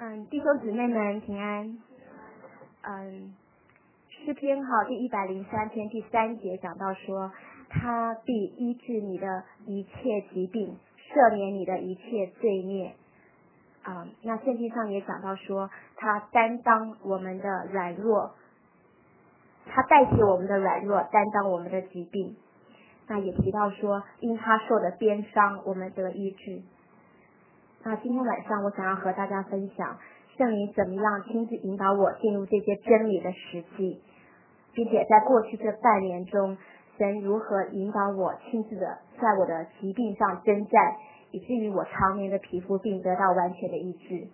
弟兄姊妹们平安。诗篇第103篇第3节讲到说，他必医治你的一切疾病，赦免你的一切罪孽。那圣经上也讲到说，他担当我们的软弱，他代替我们的软弱，担当我们的疾病。那也提到说，因他受的鞭伤，我们得医治。那今天晚上我想要和大家分享圣灵怎么样亲自引导我进入这些真理的实际，并且在过去这半年中，神如何引导我亲自的在我的疾病上征战，以至于我常年的皮肤病得到完全的医治。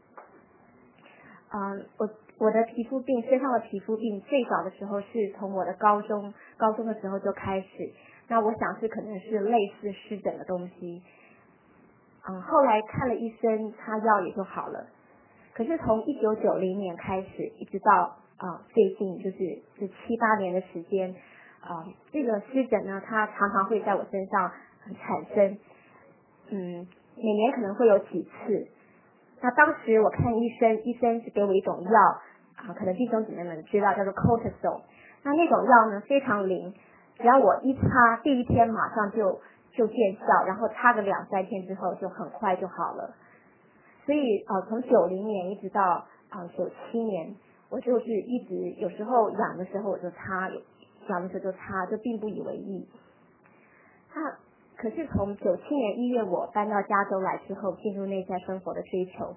我的皮肤病，身上的皮肤病最早的时候是从我的高中的时候就开始，那我想是可能是类似湿疹的东西。后来看了医生，擦药也就好了。可是从1990年开始，一直到最近就是7、8年的时间，这个湿疹呢，它常常会在我身上产生，每年可能会有几次。那当时我看医生是给我一种药，可能弟兄姊妹们知道，叫做 cortisol。那种药呢非常灵，只要我一擦，第一天马上就见效，然后擦个2、3天之后就很快就好了。所以从90年一直到97年，我就是一直有时候痒的时候我就擦，痒的时候就擦，就并不以为意。可是从97年1月我搬到加州来之后，进入内在生活的追求，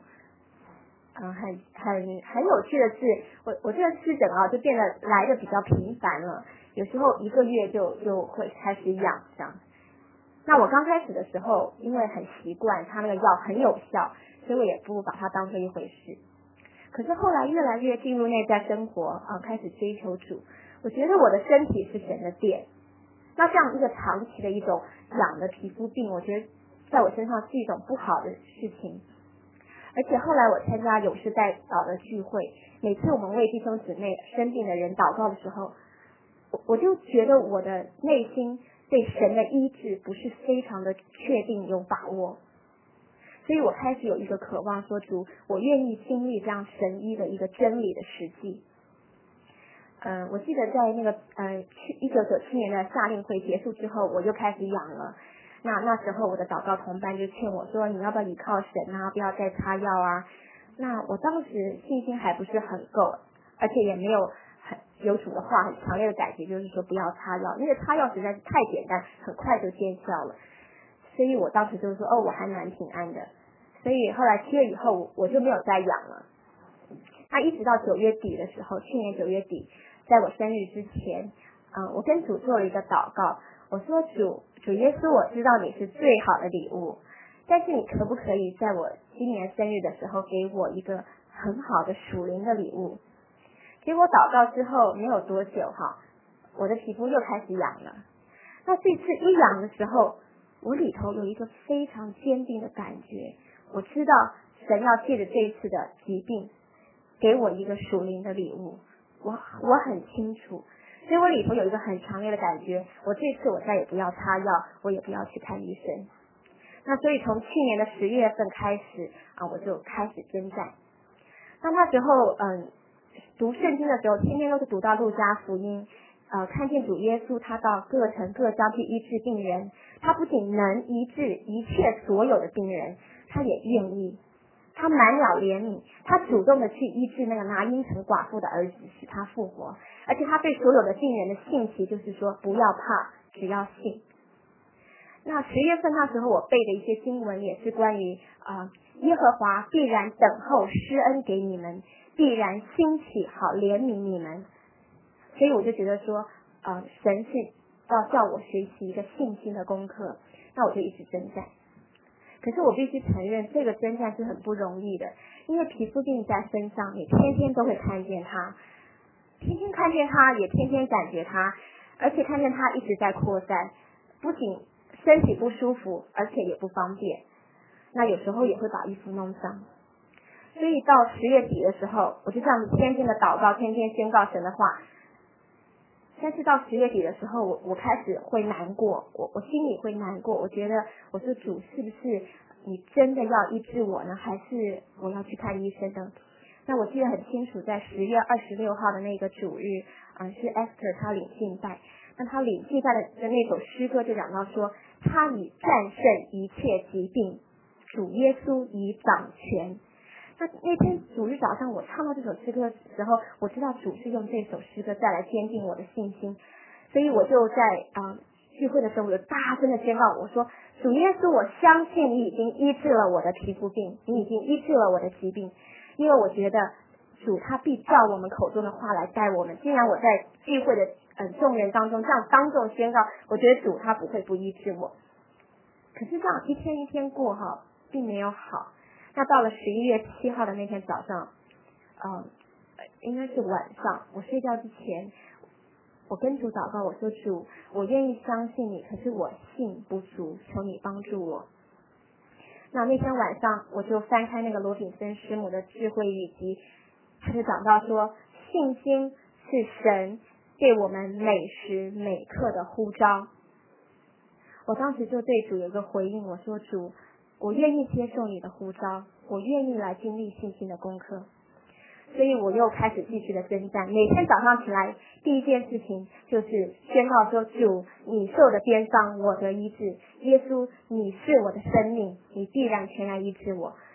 很有趣的是，我这个湿疹就变得来的比较频繁了，有时候1个月就会开始痒这样。那我刚开始的时候，因为很习惯它那个药很有效，所以我也不把它当做一回事。可是后来越来越进入内在生活，开始追求主，我觉得我的身体是神的殿。那这样一个长期的一种痒的皮肤病，我觉得在我身上是一种不好的事情。而且后来我参加勇士代祷的聚会，每次我们为弟兄姊妹生病的人祷告的时候，我就觉得我的内心对神的医治不是非常的确定有把握，所以我开始有一个渴望说，主，我愿意经历这样神医的一个真理的实际。我记得在那个1997年的夏令会结束之后，我就开始痒了。那时候我的祷告同伴就劝我说，你要不要依靠神啊，不要再擦药啊。那我当时信心还不是很够，而且也没有主的话很强烈的感觉，就是说不要擦药，因为擦药实在是太简单，很快就见效了。所以我当时就是说，我还蛮平安的。所以后来7月以后，我就没有再痒了。那一直到9月底的时候，去年9月底，在我生日之前，我跟主做了一个祷告，我说主耶稣，我知道你是最好的礼物，但是你可不可以在我今年生日的时候给我一个很好的属灵的礼物？结果祷告之后没有多久我的皮肤又开始痒了。那这次一痒的时候，我里头有一个非常坚定的感觉，我知道神要借着这一次的疾病给我一个属灵的礼物，我很清楚，所以我里头有一个很强烈的感觉，我这次我再也不要擦药，我也不要去看医生。那所以从去年的10月份开始我就开始征战。那时候读圣经的时候，天天都是读到路加福音，看见主耶稣他到各城各乡去医治病人，他不仅能医治一切所有的病人，他也愿意，他满了怜悯，他主动的去医治那个拿因城寡妇的儿子，使他复活。而且他对所有的病人的信息就是说，不要怕，只要信。那10月份那时候我背的一些经文也是关于耶和华必然等候施恩给你们，必然兴起好怜悯你们。所以我就觉得说神是要叫我学习一个信心的功课，那我就一直征战。可是我必须承认，这个征战是很不容易的，因为皮肤病在身上，你天天都会看见它，天天看见它，也天天感觉它，而且看见它一直在扩散，不仅身体不舒服，而且也不方便。那有时候也会把衣服弄脏。所以到10月底的时候，我就这样子天天的祷告，天天宣告神的话。但是到10月底的时候，我开始会难过，我心里会难过，我觉得我说主是不是你真的要医治我呢，还是我要去看医生呢？那我记得很清楚，在10月26号的那个主日，是 Esther 他领敬拜。那他领敬拜的那首诗歌就讲到说，他已战胜一切疾病，主耶稣已掌权。那天主日早上我唱到这首诗歌的时候，我知道主是用这首诗歌再来坚定我的信心，所以我就在聚会的时候，我就大声的宣告，我说主耶稣，我相信你已经医治了我的皮肤病，你已经医治了我的疾病，因为我觉得主他必照我们口中的话来带我们。既然我在聚会的众人当中这样当众宣告，我觉得主他不会不医治我。可是这样一天一天过哈，并没有好。那到了11月7号的那天早上，应该是晚上，我睡觉之前，我跟主祷告，我说主，我愿意相信你，可是我信不足，求你帮助我。那天晚上我就翻开那个罗炳森师母的智慧语集，他就讲到说，信心是神对我们每时每刻的呼召。我当时就对主有一个回应，我说主，我愿意接受你的呼召，我愿意来经历信心的功课。所以我又开始继续的征战，每天早上起来第一件事情就是宣告说，主，你受的鞭伤我得医治，耶稣，你是我的生命，你必然全然医治我。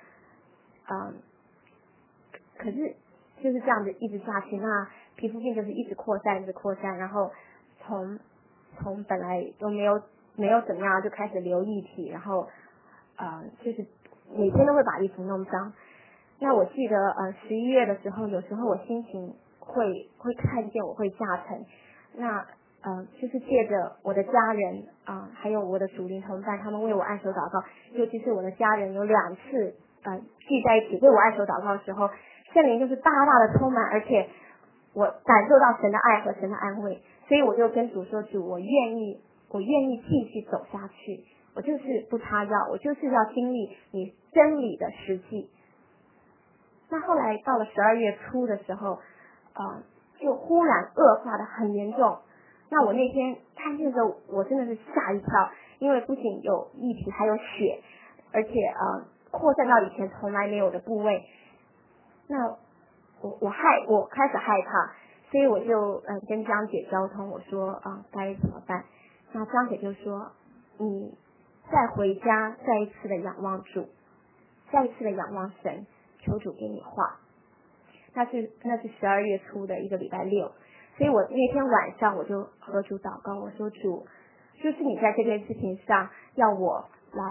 可是就是这样子一直下去，那皮肤病就是一直扩散，然后从本来都没有怎么样，就开始流液体，然后就是每天都会把衣服弄脏。那我记得11月的时候，有时候我心情会看见我会下沉，那就是借着我的家人还有我的属灵同伴，他们为我按手祷告，尤其是我的家人有2次聚在一起为我按手祷告的时候，圣灵就是大大的充满，而且我感受到神的爱和神的安慰，所以我就跟主说，主，我愿意继续走下去，我就是不擦药，我就是要经历你真理的实际。那后来到了12月初的时候，就忽然恶化的很严重。那我那天看见的时候，我真的是吓一跳，因为不仅有液体，还有血，而且扩散到以前从来没有的部位。那我开始害怕，所以我就跟张姐交通，我说该怎么办？那张姐就说，你再回家，再一次的仰望主，再一次的仰望神。求主给你画。那是12月初的一个礼拜六，所以我那天晚上我就和主祷告，我说主，就是你在这件事情上要我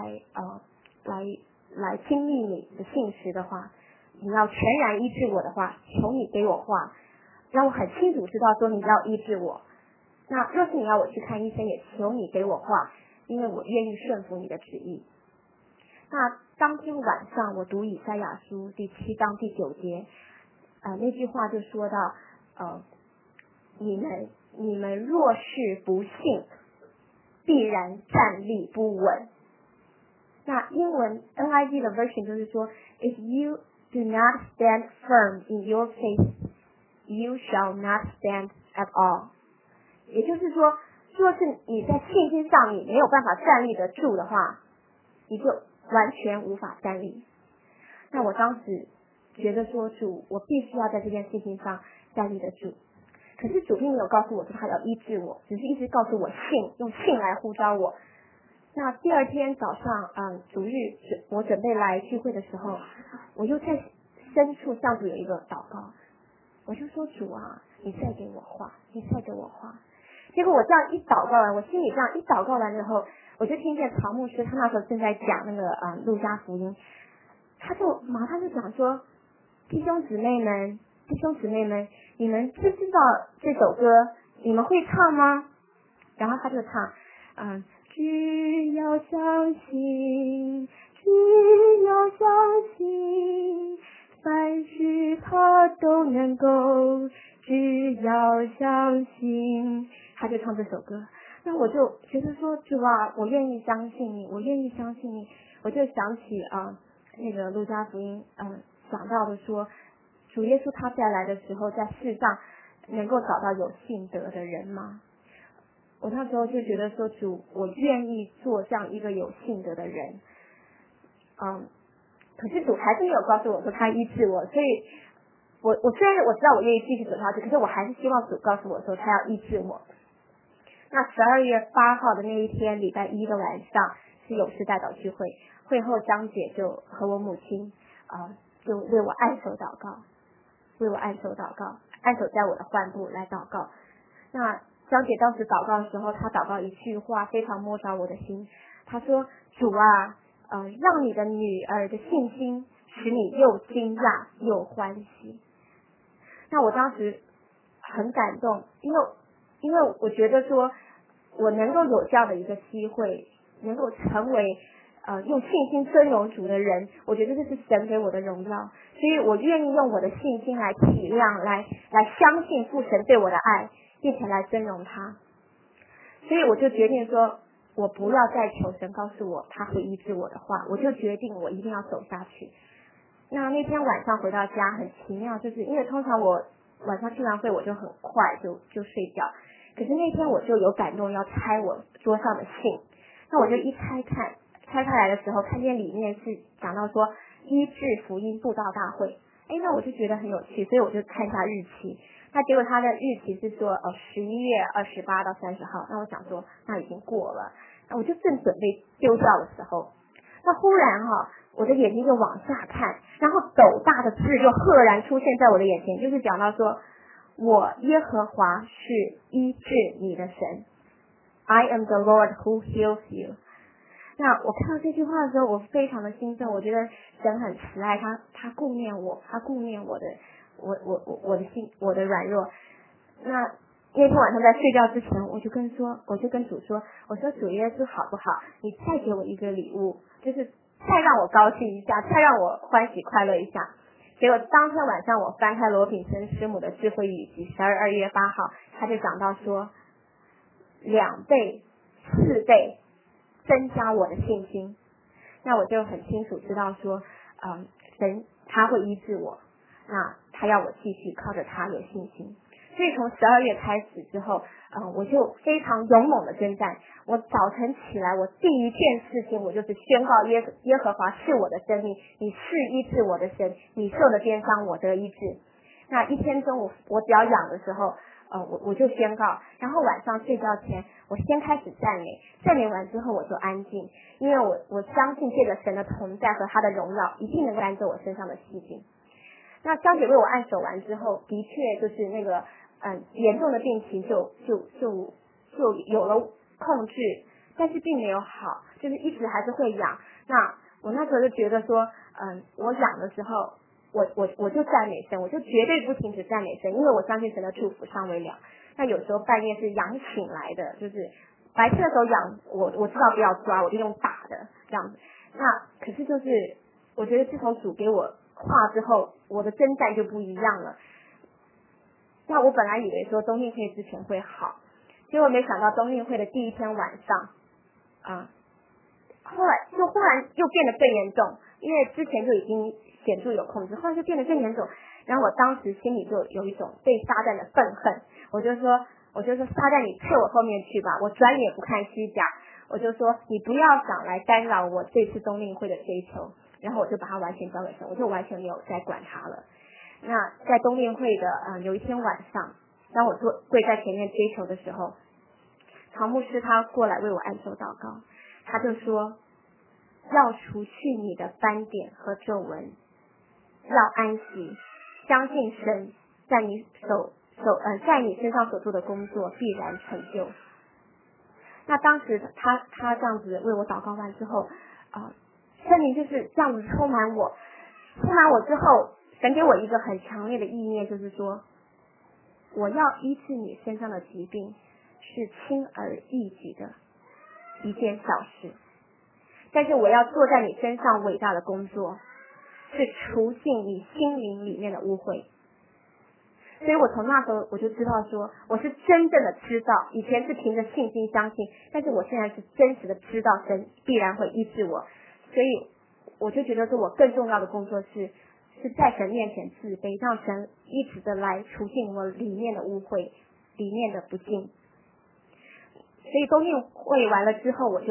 来经历你的信实的话，你要全然医治我的话，求你给我画，让我很清楚知道说你要医治我。那若是你要我去看医生，也求你给我画，因为我愿意顺服你的旨意。那当天晚上我读以赛亚书第7章第9节，那句话就说到，你们若是不信，必然站立不稳。那英文 NIV 的 version 就是说 ，If you do not stand firm in your faith, you shall not stand at all。也就是说，若是你在信心上你没有办法站立得住的话，你就完全无法站立。那我当时觉得说，主，我必须要在这件事情上站立得住。可是主并没有告诉我说他要医治我，只是一直告诉我信，用信来呼召我。那第二天早上，主日我准备来聚会的时候，我又在深处向主有一个祷告，我就说，主啊，你再给我画，你再给我画。结果我这样一祷告完，我心里这样一祷告完之后，我就听见曹牧师他那时候正在讲那个路加福音，他就马上就讲说，弟兄姊妹们，你们知不知道这首歌？你们会唱吗？然后他就唱，只要相信，凡事他都能够，只要相信。他就唱这首歌，那我就觉得说，主啊，我愿意相信你，我就想起那个路加福音讲到的说，主耶稣他再来的时候，在世上能够找到有信德的人吗？我那时候就觉得说，主，我愿意做这样一个有信德的人。 可是主还是没有告诉我说他医治我，所以我虽然我知道我愿意继续走下去，可是我还是希望主告诉我说他要医治我。那12月8号的那一天，礼拜一的晚上是勇士代祷聚会，会后张姐就和我母亲就为我按手祷告，按手在我的患部来祷告。那张姐当时祷告的时候，她祷告一句话非常摸着我的心，她说：主啊，让你的女儿的信心使你又惊讶又欢喜。那我当时很感动，因为我觉得说我能够有这样的一个机会，能够成为用信心尊荣主的人，我觉得这是神给我的荣耀，所以我愿意用我的信心来体谅，来相信父神对我的爱，并且来尊荣他。所以我就决定说，我不要再求神告诉我他会医治我的话，我就决定我一定要走下去。那天晚上回到家很奇妙，就是因为通常我晚上聚完会我就很快就睡觉，可是那天我就有感动要拆我桌上的信，那我就一拆开来的时候，看见里面是讲到说医治福音布道大会，那我就觉得很有趣，所以我就看一下日期，那结果他的日期是说11月28到30号，那我想说那已经过了，那我就正准备丢掉的时候，那忽然我的眼睛就往下看，然后斗大的字就赫然出现在我的眼前，就是讲到说我耶和华是医治你的神， I am the Lord who heals you。 那我看到这句话的时候，我非常的兴奋，我觉得神很慈爱，他顾念我，他顾念我的心，我的软弱。那天晚上在睡觉之前，我就跟主说，我说主耶稣好不好，你再给我一个礼物，就是再让我高兴一下，再让我欢喜快乐一下。结果当天晚上我翻开罗炳森师母的智慧语集，2月8号，他就讲到说2倍4倍增加我的信心。那我就很清楚知道说神他会医治我，那他要我继续靠着他有信心。所以从12月开始之后我就非常勇猛的征战。我早晨起来，我第一件事情我就是宣告耶和华是我的生命，你是医治我的神，你受的鞭伤我得医治。那一天中午我只要痒的时候我就宣告，然后晚上睡觉前我先开始赞美完之后我就安静，因为我相信借着神的同在和他的荣耀一定能够赶走我身上的细菌。那张姐为我按手完之后，的确就是那个严重的病情就有了控制，但是并没有好，就是一直还是会痒。那我那时候就觉得说我痒的时候我就赞美神，我就绝对不停止赞美神，因为我相信神的祝福尚未了。那有时候半夜是痒醒来的，就是白天的时候痒，我知道不要抓，我就用打的这样子。那可是就是我觉得自从主给我话之后，我的征战就不一样了。那我本来以为说冬令会之前会好，结果没想到冬令会的第一天晚上后来就忽然又变得更严重，因为之前就已经显著有控制，后来就变得更严重。然后我当时心里就有一种被撒旦的愤恨，我就说撒旦你撤我后面去吧，我转眼不看虚假，我就说你不要想来干扰我这次冬令会的追求，然后我就把它完全交给神，我就完全没有再管它了。那在冬令会的有一天晚上，当我跪在前面追求的时候，曹牧师他过来为我按手祷告，他就说要除去你的斑点和皱纹，要安息，相信神在你在你身上所做的工作必然成就。那当时他这样子为我祷告完之后圣灵就是这样子充满我之后，神给我一个很强烈的意念，就是说我要医治你身上的疾病是轻而易举的一件小事，但是我要做在你身上伟大的工作，是除尽你心灵里面的污秽。所以我从那时候我就知道说，我是真正的知道，以前是凭着信心相信，但是我现在是真实的知道神必然会医治我。所以我就觉得说我更重要的工作是在神面前自卑，让神一直的来除尽我里面的污秽，里面的不敬。所以冬令会完了之后，我就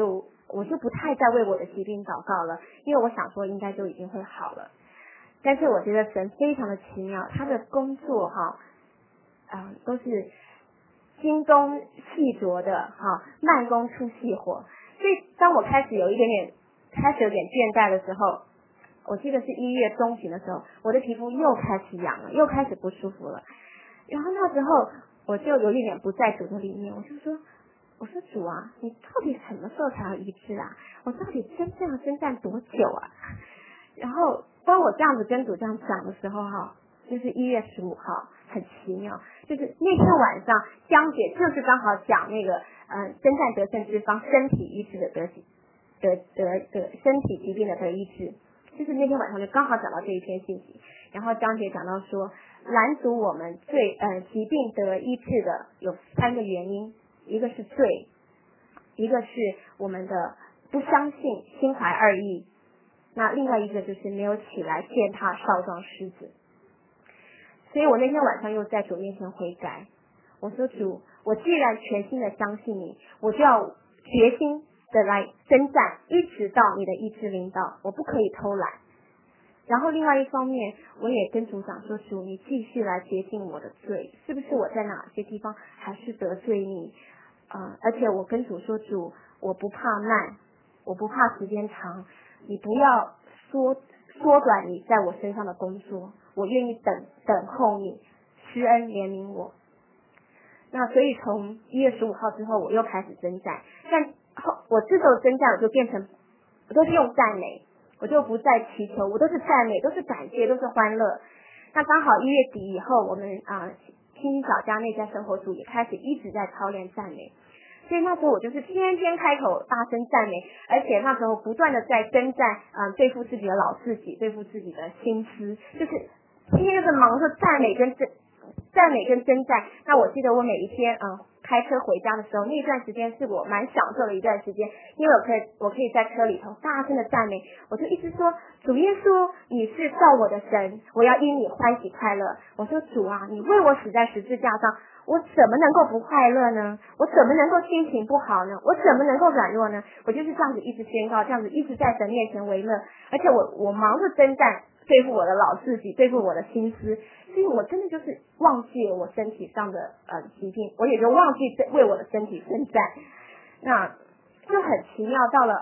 我就不太再为我的疾病祷告了，因为我想说应该就已经会好了。但是我觉得神非常的奇妙，他的工作都是精工细琢的慢工出细活。所以当我开始有点倦怠的时候，我记得是1月中旬的时候，我的皮肤又开始痒了，又开始不舒服了。然后那时候我就有一点不在主的里面，我说主啊，你到底什么时候才要医治啊？我到底真正要征战多久啊？然后当我这样子跟主这样讲的时候就是1月15号，很奇妙，就是那天晚上江姐就是刚好讲那个征战得胜之方，身体医治的身体疾病的得医治，就是那天晚上就刚好讲到这一篇信息。然后江姐讲到说，拦阻我们疾病得医治的有3个原因，一个是罪，一个是我们的不相信，心怀二意，那另外一个就是没有起来践踏少壮狮子。所以我那天晚上又在主面前悔改，我说主，我既然全心的相信你，我就要决心的来征战，一直到你的医治领导，我不可以偷懒。然后另外一方面，我也跟主讲说，主，你继续来洁净我的罪，是不是我在哪些地方还是得罪你而且我跟主说，主，我不怕慢，我不怕时间长，你不要缩短你在我身上的工作，我愿意等候你施恩怜悯我。那所以从1月15号之后，我又开始征战，但我这时候征战，我就变成我都是用赞美，我就不再祈求，我都是赞美，都是感谢，都是欢乐。那刚好1月底以后，我们清新小家内在生活组也开始一直在操练赞美，所以那时候我就是天天开口大声赞美，而且那时候不断的在征战对付自己的老自己，对付自己的心思，就是天天就是忙着赞美跟征战。那我记得我每一天开车回家的时候，那段时间是我蛮享受的一段时间，因为我可以在车里头大声的赞美，我就一直说，主耶稣，你是造我的神，我要因你欢喜快乐。我说主啊，你为我死在十字架上，我怎么能够不快乐呢？我怎么能够心情不好呢？我怎么能够软弱呢？我就是这样子一直宣告，这样子一直在神面前为乐，而且我忙着征战，对付我的老自己，对付我的心思，所以我真的就是忘记了我身体上的疾病，我也就忘记为我的身体征战。那就很奇妙，到了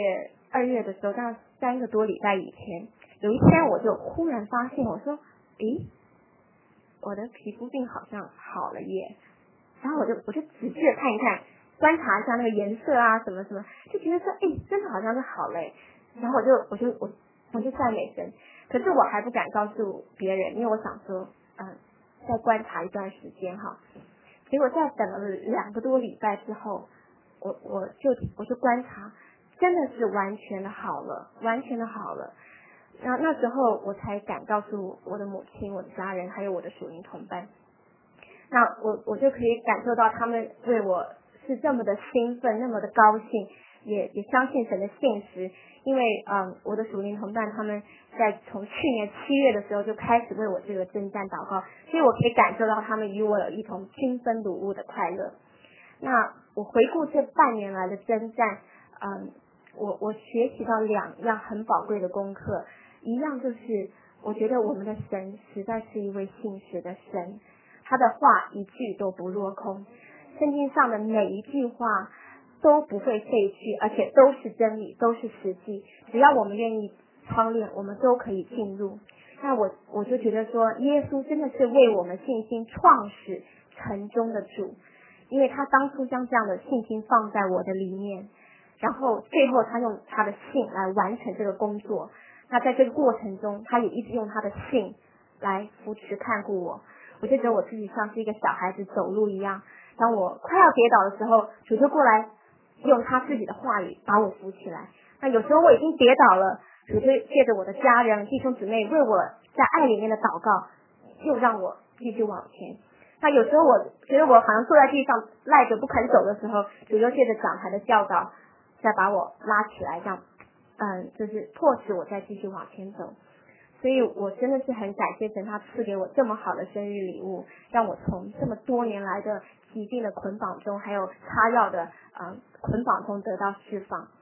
2月的时候，大概3个多礼拜以前，有一天我就忽然发现，我说，诶，我的皮肤病好像好了耶。然后我就仔细的看一看，观察一下那个颜色什么什么，就觉得说，真的好像是好了耶。然后我就赞美神，可是我还不敢告诉别人，因为我想说再观察一段时间结果在等了2个多礼拜之后，我就观察，真的是完全的好了，完全的好了。那时候我才敢告诉我的母亲、我的家人还有我的属灵同伴，那我就可以感受到他们为我是这么的兴奋，那么的高兴，也相信神的信实。因为我的属灵同伴他们在从去年7月的时候就开始为我这个征战祷告，所以我可以感受到他们与我有一同均分掳物的快乐。那我回顾这半年来的征战，我学习到2样很宝贵的功课，一样就是我觉得我们的神实在是一位信实的神，他的话一句都不落空，圣经上的每一句话都不会废去，而且都是真理，都是实际，只要我们愿意操练，我们都可以进入。那我就觉得说，耶稣真的是为我们信心创始成终的主，因为他当初将这样的信心放在我的里面，然后最后他用他的信来完成这个工作。那在这个过程中，他也一直用他的信来扶持看顾我。我就觉得我自己像是一个小孩子走路一样，当我快要跌倒的时候，主就过来用他自己的话语把我扶起来。那有时候我已经跌倒了，主就借着我的家人弟兄姊妹为我在爱里面的祷告，又让我继续往前。那有时候我觉得我好像坐在地上赖着不肯走的时候，主就借着讲台的教导再把我拉起来，这样就是迫使我再继续往前走。所以我真的是很感谢神，他赐给我这么好的生日礼物，让我从这么多年来的疾病的捆绑中，还有擦药的捆绑中得到释放。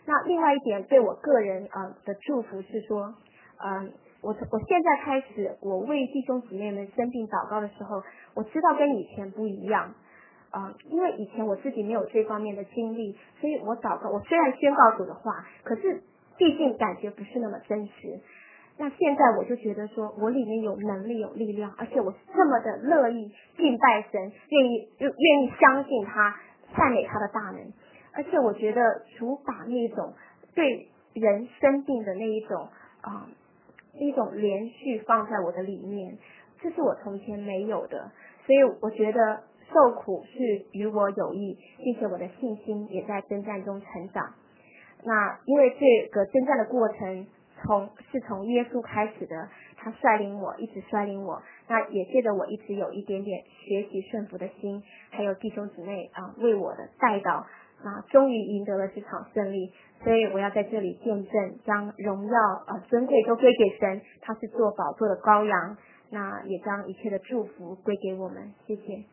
那另外一点对我个人的祝福是说，我现在开始，我为弟兄姊妹们生病祷告的时候，我知道跟以前不一样。因为以前我自己没有这方面的经历，所以我祷告，我虽然宣告主的话，可是毕竟感觉不是那么真实。那现在我就觉得说，我里面有能力有力量，而且我这么的乐意敬拜神，愿意相信他，赞美他的大能。而且我觉得主把那种对人生病的那一种连续放在我的里面，这是我从前没有的，所以我觉得受苦是与我有益，并且我的信心也在征战中成长。那因为这个征战的过程是从耶稣开始的，他率领我，一直率领我，那也借着我一直有一点点学习顺服的心，还有弟兄姊妹为我的带导，终于赢得了这场胜利。所以我要在这里见证，将荣耀尊贵都归给神，他是做宝座的羔羊，那也将一切的祝福归给我们。谢谢。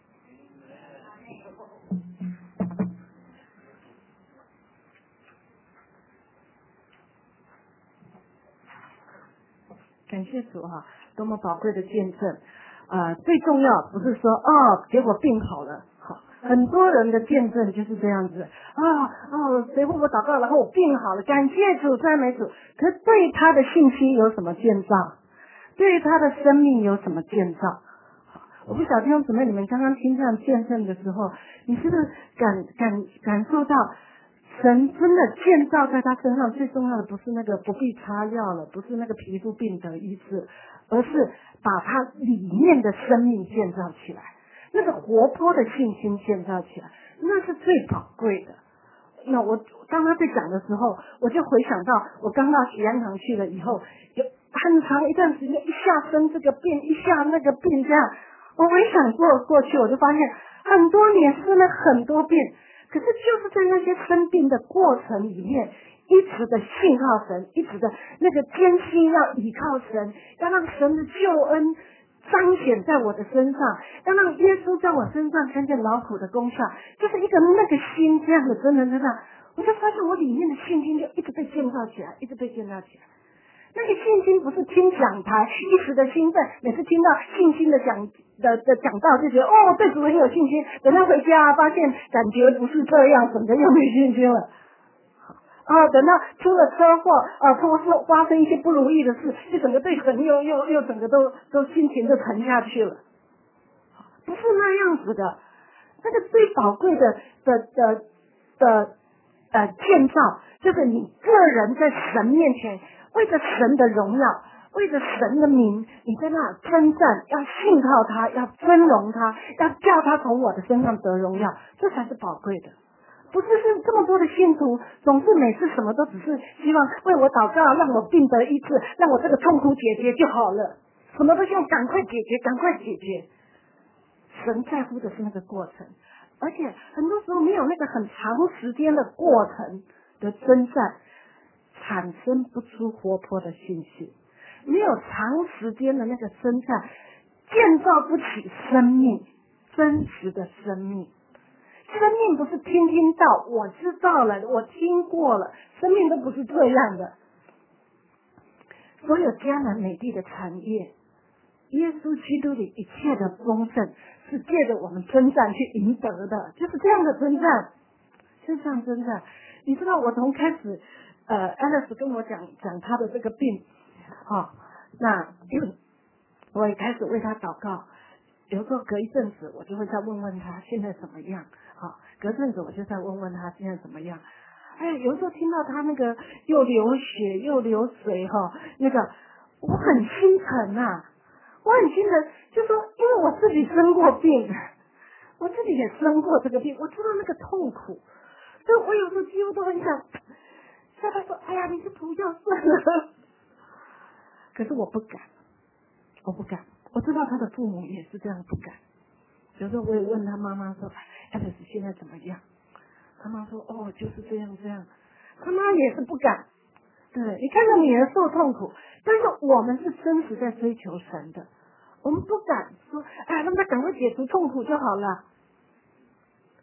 感谢主哈，多么宝贵的见证。最重要不是说结果病好了，好，很多人的见证就是这样子谁为我祷告，然后我病好了，感谢主，赞美主。可是对他的信心有什么建造？对他的生命有什么建造？我不晓得弟兄姊妹，你们刚刚听这样见证的时候，你是不是感受到神真的建造在他身上？最重要的不是那个不必擦药了，不是那个皮肤病得医治，而是把他里面的生命建造起来，那个活泼的信心建造起来，那是最宝贵的。那我当他在讲的时候，我就回想到我刚到喜安堂去了以后，有很长一段时间，一下生这个病，一下那个病，这样我回想过去，我就发现很多年生了很多病，可是就是在那些生病的过程里面，一直的信靠神，一直的那个艰辛要倚靠神，要让神的救恩彰显在我的身上，要让耶稣在我身上看见劳苦的功效，就是一个那个心这样的真的，我就发现我里面的信心就一直被建造起来，一直被建造起来。那个信心不是听讲台一时的兴奋，每次听到信心的讲道就觉得对主很有信心，等到回家发现感觉不是这样，整个又没信心了。等到出了车祸或是发生一些不如意的事，就整个对神又整个都心情就沉下去了。不是那样子的。那个最宝贵的建造，就是你个人在神面前，为着神的荣耀，为着神的名，你在那称赞，要信靠他，要尊荣他，要叫他从我的身上得荣耀，这才是宝贵的。不是这么多的信徒总是每次什么都只是希望为我祷告，让我病得医治，让我这个痛苦解决就好了，什么都希望赶快解决，赶快解决。神在乎的是那个过程，而且很多时候没有那个很长时间的过程的征战，产生不出活泼的信息，没有长时间的那个征战，建造不起生命，真实的生命。生命不是听到我知道了，我听过了，生命都不是这样的。所有迦南美地的产业，耶稣基督里一切的丰盛，是借着我们征战去赢得的，就是这样的征战，就是这样征战。你知道我从开始Alice 跟我讲他的这个病那我也开始为他祷告，有时候隔一阵子我就会再问问他现在怎么样，隔阵子我就再问问他现在怎么样。有时候听到他那个又流血又流水那个我很心疼我很心疼，就说因为我自己生过病，我自己也生过这个病，我知道那个痛苦，所以我有时候几乎都很想叫他说，哎呀，你是不要算了。可是我不敢，我知道他的父母也是这样不敢。有时候我也问他妈妈说，Alice 现在怎么样？他妈说，就是这样。他妈也是不敢。对，你看到女儿受痛苦，但是我们是真实在追求神的，我们不敢说，让他赶快解除痛苦就好了。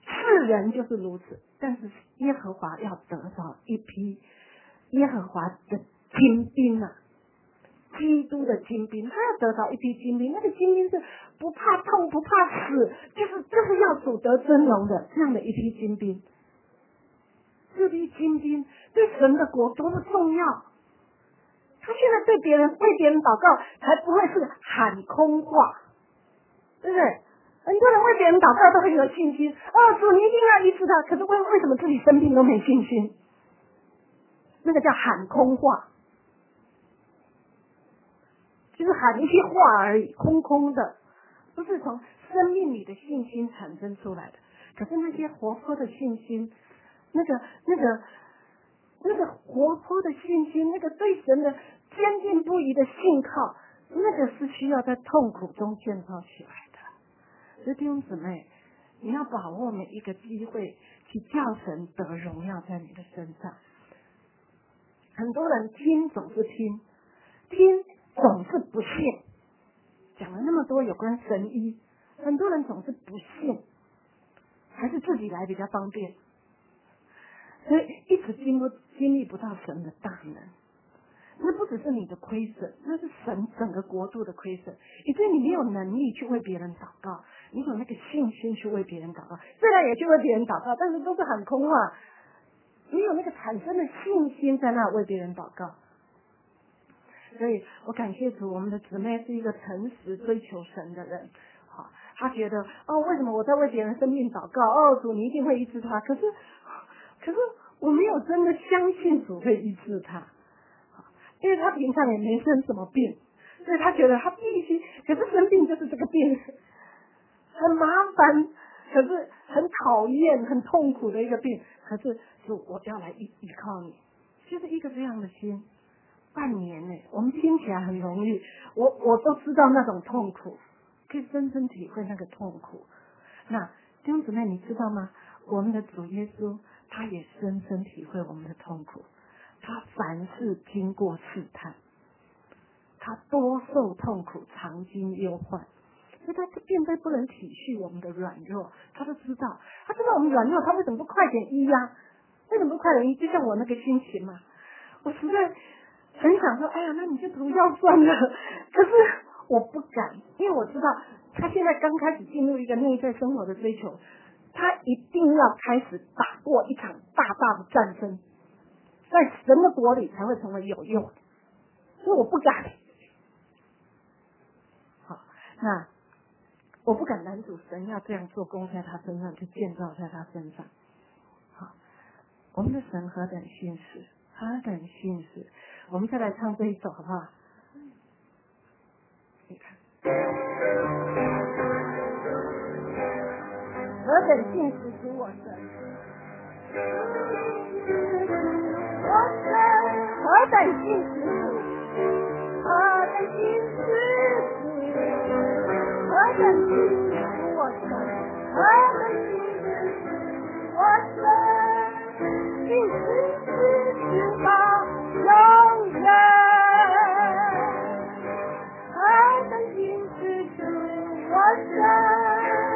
世人就是如此，但是耶和华要得到一批耶和华的精兵啊，基督的精兵，他要得到一批精兵，那个精兵是不怕痛不怕死，就是要主得尊荣的这样的一批精兵。这批精兵对神的国多么重要！他现在为别人祷告，才不会是喊空话，对不对？很多人为别人祷告都很有信心，主你一定要医治他，可是为什么自己生病都没信心？那个叫喊空话，就是喊一些话而已，空空的，不是从生命里的信心产生出来的。可是那些活泼的信心，那个活泼的信心，那个对神的坚定不移的信靠，那个是需要在痛苦中建造起来的。所以弟兄姊妹，你要把握每一个机会去叫神得荣耀在你的身上。很多人听总是听总是不信，讲了那么多有关神医，很多人总是不信，还是自己来比较方便，所以一直经历不到神的大能。那不只是你的亏损，那是神整个国度的亏损，以至于你没有能力去为别人祷告，你有那个信心去为别人祷告，虽然也去为别人祷告，但是都是喊空话，你有那个产生的信心在那为别人祷告。所以我感谢主，我们的姊妹是一个诚实追求神的人。好，她觉得为什么我在为别人生病祷告？主你一定会医治他。可是我没有真的相信主会医治他，因为他平常也没生什么病，所以他觉得他必须，可是生病就是这个病，很麻烦，可是很讨厌、很痛苦的一个病。可是主，我要来依靠你，就是一个这样的心。半年呢，我们听起来很容易，我都知道那种痛苦，可以深深体会那个痛苦。那弟兄姊妹，你知道吗？我们的主耶稣，他也深深体会我们的痛苦。他凡事经过试探，他多受痛苦，常经忧患，所以他并非不能体恤我们的软弱，他知道我们软弱，他为什么不快点医呀？为什么不快点医？就像我那个心情嘛，我实在很想说，哎呀，那你就不要算了。可是我不敢，因为我知道他现在刚开始进入一个内在生活的追求，他一定要开始打过一场大大的战争，在神的国里才会成为有用的，所以我不敢。好，那我不敢拦阻神要这样做工在他身上，去建造在他身上。好，我们的神何等信实，何等信实！我们再来唱这一首好不好？你看，何等信实主我神，我神何等信实主，何等信实主，何等信实主我神，何等信实主我神，信实直到永远，何等信实主我神。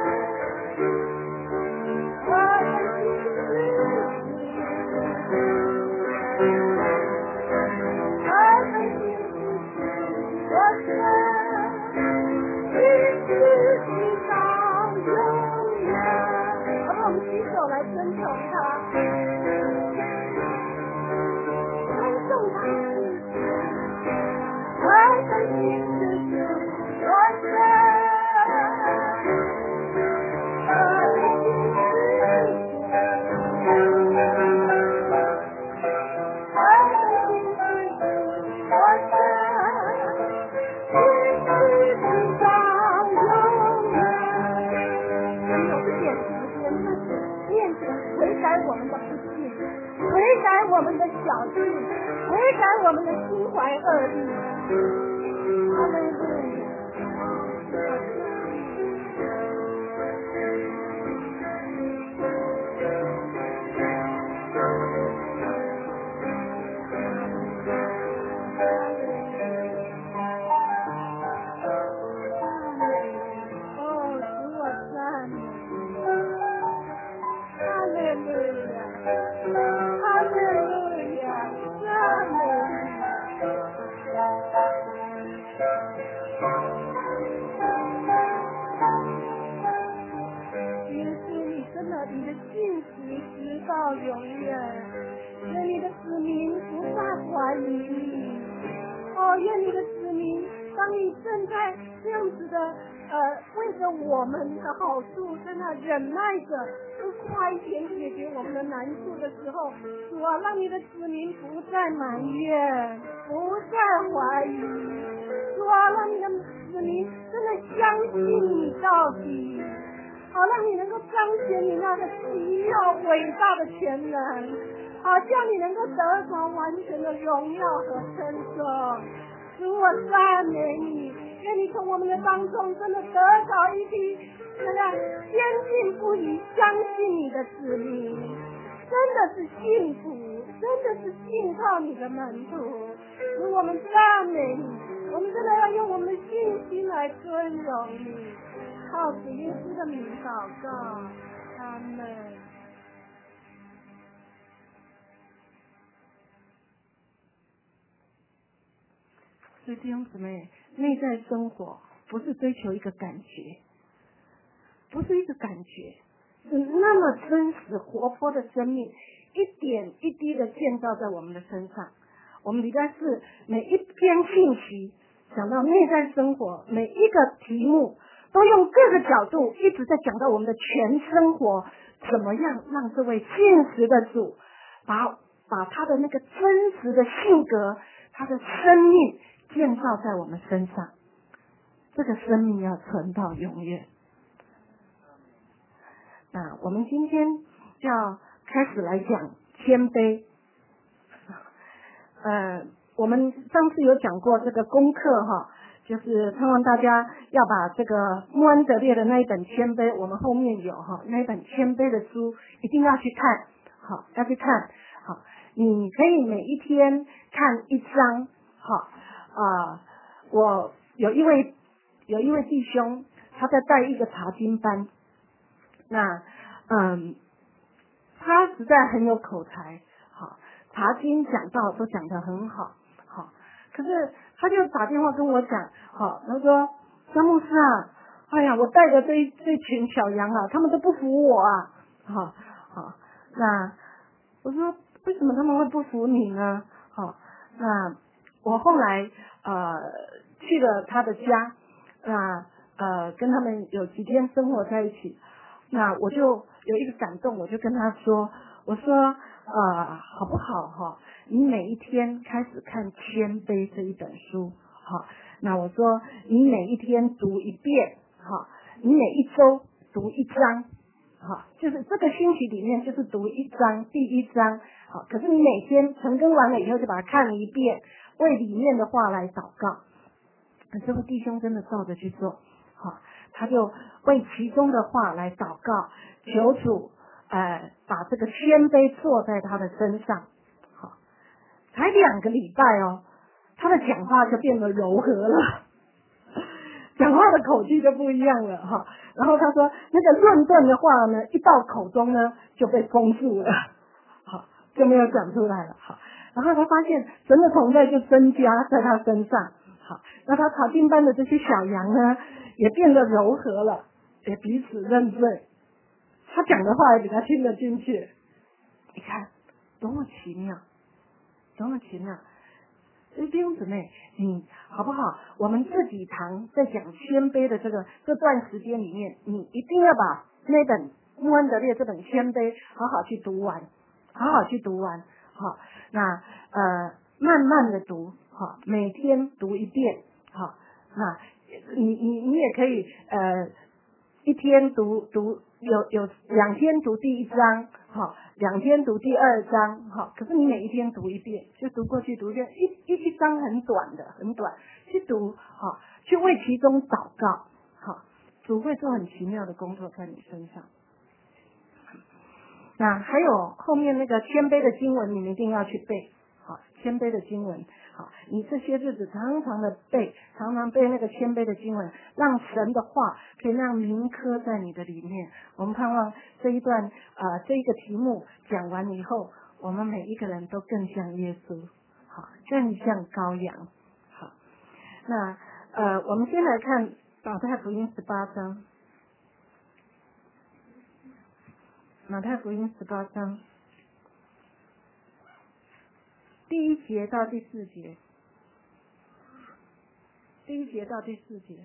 来尊崇他，尊重他，爱的心是我神，爱的心是我神，一直到永远。有个点时间吗？面前悔改我们的不信，悔改我们的小气，悔改我们的心怀恶意。阿门。主我赞美。 到永远。愿你的子民不再怀疑你，愿你的子民，当你正在这样子的为着我们的好处在那忍耐着，快一点解决我们的难处的时候，主啊，让你的子民不再埋怨，不再怀疑，主啊，让你的子民真的相信你到底，好让你能够彰显你那个奇妙伟大的全能，好叫你能够得着完全的荣耀和称颂。主，我赞美你，愿你从我们的当中真的得着一批那个坚定不移相信你的子民，真的是幸福，真的是信靠你的门徒。主，我们赞美你，我们真的要用我们的信心来尊荣你，靠主耶稣的名祷告，阿门。所以弟兄姊妹，内在生活不是追求一个感觉，不是一个感觉，是那么真实活泼的生命，一点一滴的建造在我们的身上。我们礼拜四每一篇信息讲到内在生活，每一个题目都用各个角度一直在讲到我们的全生活，怎么样让这位信实的主把他的那个真实的性格，他的生命建造在我们身上，这个生命要存到永远。那我们今天就要开始来讲谦卑。我们上次有讲过这个功课哈，就是盼望大家要把这个穆安德烈的那一本谦卑，我们后面有哈，那一本谦卑的书一定要去看，好，要去看，好，你可以每一天看一章，好。我有一位弟兄，他在带一个查经班，那他实在很有口才，好，查经讲道都讲得很好，好，可是他就打电话跟我讲，好，他说张牧师啊，哎呀，我带的这群小羊啊，他们都不服我啊，好，那我说为什么他们会不服你呢？好，那我后来去了他的家，那跟他们有几天生活在一起，那我就有一个感动，我就跟他说，我说好不好哈？你每一天开始看谦卑这一本书，好，那我说你每一天读一遍，好，你每一周读一章，好，就是这个星期里面就是读一章，第一章，好，可是你每天晨更完了以后就把它看一遍，为里面的话来祷告。这位弟兄真的照着去做，好，他就为其中的话来祷告，求主把这个谦卑坐在他的身上，好，才2个礼拜哦，他的讲话就变得柔和了，讲话的口气就不一样了哈。然后他说那个论断的话呢，一到口中呢就被封住了，好，就没有讲出来了，好。然后他发现神的同在就增加在他身上，好，那他查经班的这些小羊呢也变得柔和了，也彼此认罪，他讲的话也比他听得进去，你看多么奇妙，多么奇妙。所以弟兄姊妹，你好不好？我们这几堂在讲谦卑的这段时间里面，你一定要把那本穆安德烈这本谦卑好好去读完，好好去读完，好，那慢慢的读，好，每天读一遍，好，那你也可以一天读有2天读第1章，好，2天读第2章，好，可是你每一天读一遍，就读过去读一遍，一章很短的，很短，去读，好，去为其中祷告，好，主会做很奇妙的工作在你身上。那还有后面那个谦卑的经文，你们一定要去背，好，谦卑的经文，好，你这些日子常常的背，常常背那个谦卑的经文，让神的话可以让铭刻在你的里面。我们盼望这一段这一个题目讲完以后，我们每一个人都更像耶稣，好，更像羔羊，好。那我们先来看马太福音18章。马太福音18章， 第1节到第4节，第1节到第4节。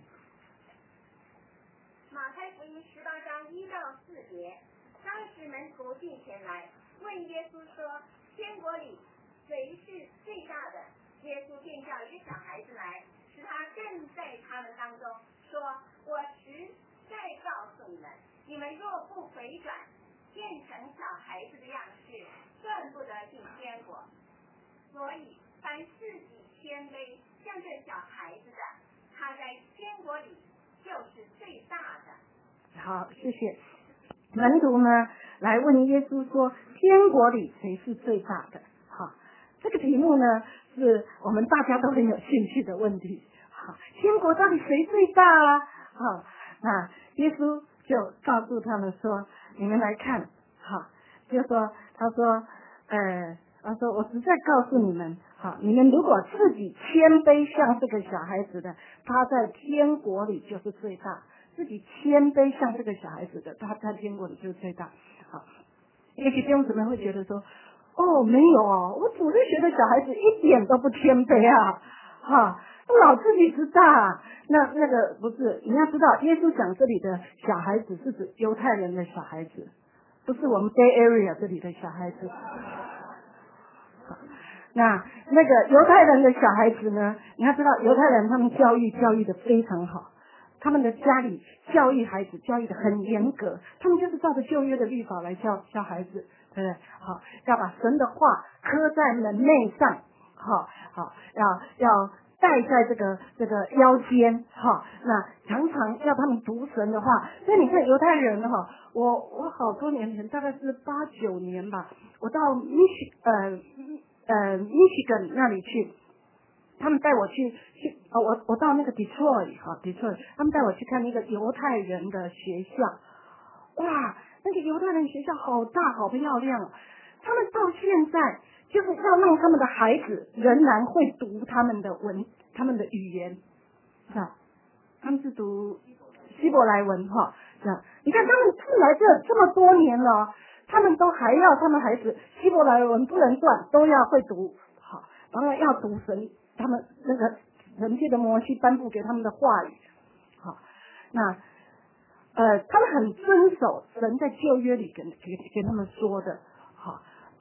马太福音18章1到4节，当时门徒进前来问耶稣说：“天国里谁是最大的？”耶稣便叫一个小孩子来，使他站在他们当中，说：“我实在告诉你们，你们若不回转，变成小孩子的样式，断不得进天国。所以，凡自己谦卑，像这小孩子的，他在天国里就是最大的。” 好，谢谢。门徒呢来问耶稣说：“天国里谁是最大的？”好，这个题目呢是我们大家都很有兴趣的问题。好，天国到底谁最大啊？好，那耶稣就告诉他们说：“你们来看。”好，就说他说我实在告诉你们，好，你们如果自己谦卑像这个小孩子的，他在天国里就是最大。自己谦卑像这个小孩子的，他在天国里就是最大。好，也许弟兄姊妹会觉得说，没有哦，我总是觉得小孩子一点都不谦卑啊，哈，老自己知大。那个不是，你要知道，耶稣讲这里的小孩子是指犹太人的小孩子，不是我们 Bay Area 这里的小孩子。那个犹太人的小孩子呢，你要知道，犹太人他们教育的非常好。他们的家里教育孩子教育的很严格，他们就是照着旧约的律法来教孩子，对不对？好，要把神的话刻在门楣上，好，要戴在这个腰间，哈，那常常要他们读神的话。所以你看犹太人哈，我好多年前，大概是8、9年吧，我到Michigan 那里去。他们带我去我到那个 Detroit 哈 Detroit， 他们带我去看那个犹太人的学校。哇，那个犹太人学校好大好漂亮，他们到现在就是要让他们的孩子仍然会读他们的语言，是吧？他们是读希伯来文哈，是吧？你看他们来这么多年了，他们都还要他们孩子希伯来文不能断，都要会读，好，然后要读神。他们那个神界的摩西颁布给他们的话语，好，那他们很遵守神在旧约里给他们说的，好，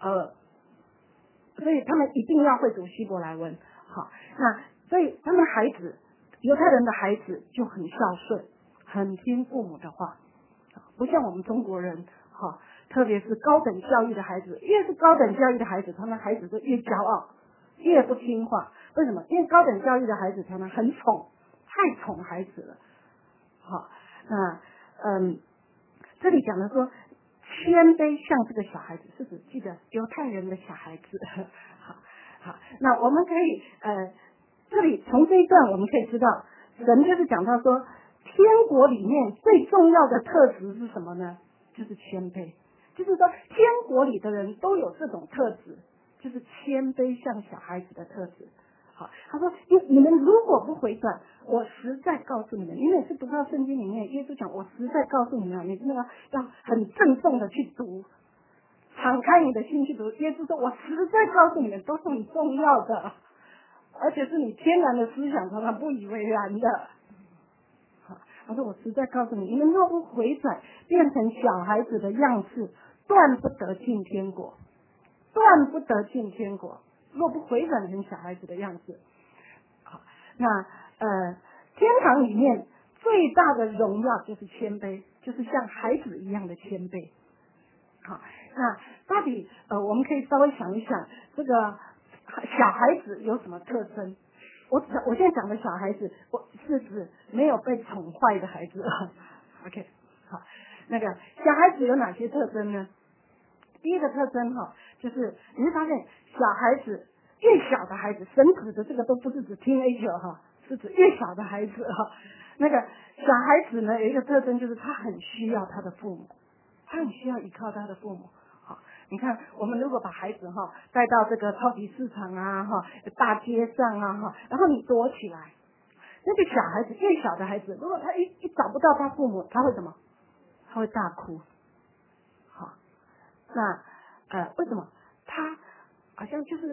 所以他们一定要会读希伯来文，好，那所以他们孩子犹太人的孩子就很孝顺，很听父母的话，不像我们中国人，好，特别是高等教育的孩子，越是高等教育的孩子，他们孩子就越骄傲，越不听话。为什么？因为高等教育的孩子他们很宠，太宠孩子了。好，那这里讲的说谦卑像这个小孩子，是指记得犹太人的小孩子。好，那我们可以这里从这一段我们可以知道，神就是讲到说，天国里面最重要的特质是什么呢？就是谦卑，就是说天国里的人都有这种特质，就是谦卑像小孩子的特质。好，他说你们如果不回转，我实在告诉你们，你每次读到圣经里面，耶稣讲我实在告诉你们，你那个要很郑重的去读，敞开你的心去读。耶稣说我实在告诉你们，都是很重要的，而且是你天然的思想常常不以为然的。好，他说我实在告诉你，你们若不回转，变成小孩子的样式，断不得进天国，断不得进天国。若不回转成小孩子的样子，好，那天堂里面最大的荣耀就是谦卑，就是像孩子一样的谦卑。好，那到底我们可以稍微想一想，这个小孩子有什么特征？我现在讲的小孩子，我是指没有被宠坏的孩子。OK， 好，那个小孩子有哪些特征呢？第一个特征哈，就是你会发现小孩子越小的孩子，神指的这个都不是指 teenager 哈，是指越小的孩子哈。那个小孩子呢有一个特征，就是他很需要他的父母，他很需要依靠他的父母。好，你看我们如果把孩子哈带到这个超级市场啊哈，大街上啊哈，然后你躲起来，那个小孩子越小的孩子，如果他一找不到他父母，他会怎么？他会大哭。好。那为什么他好像就是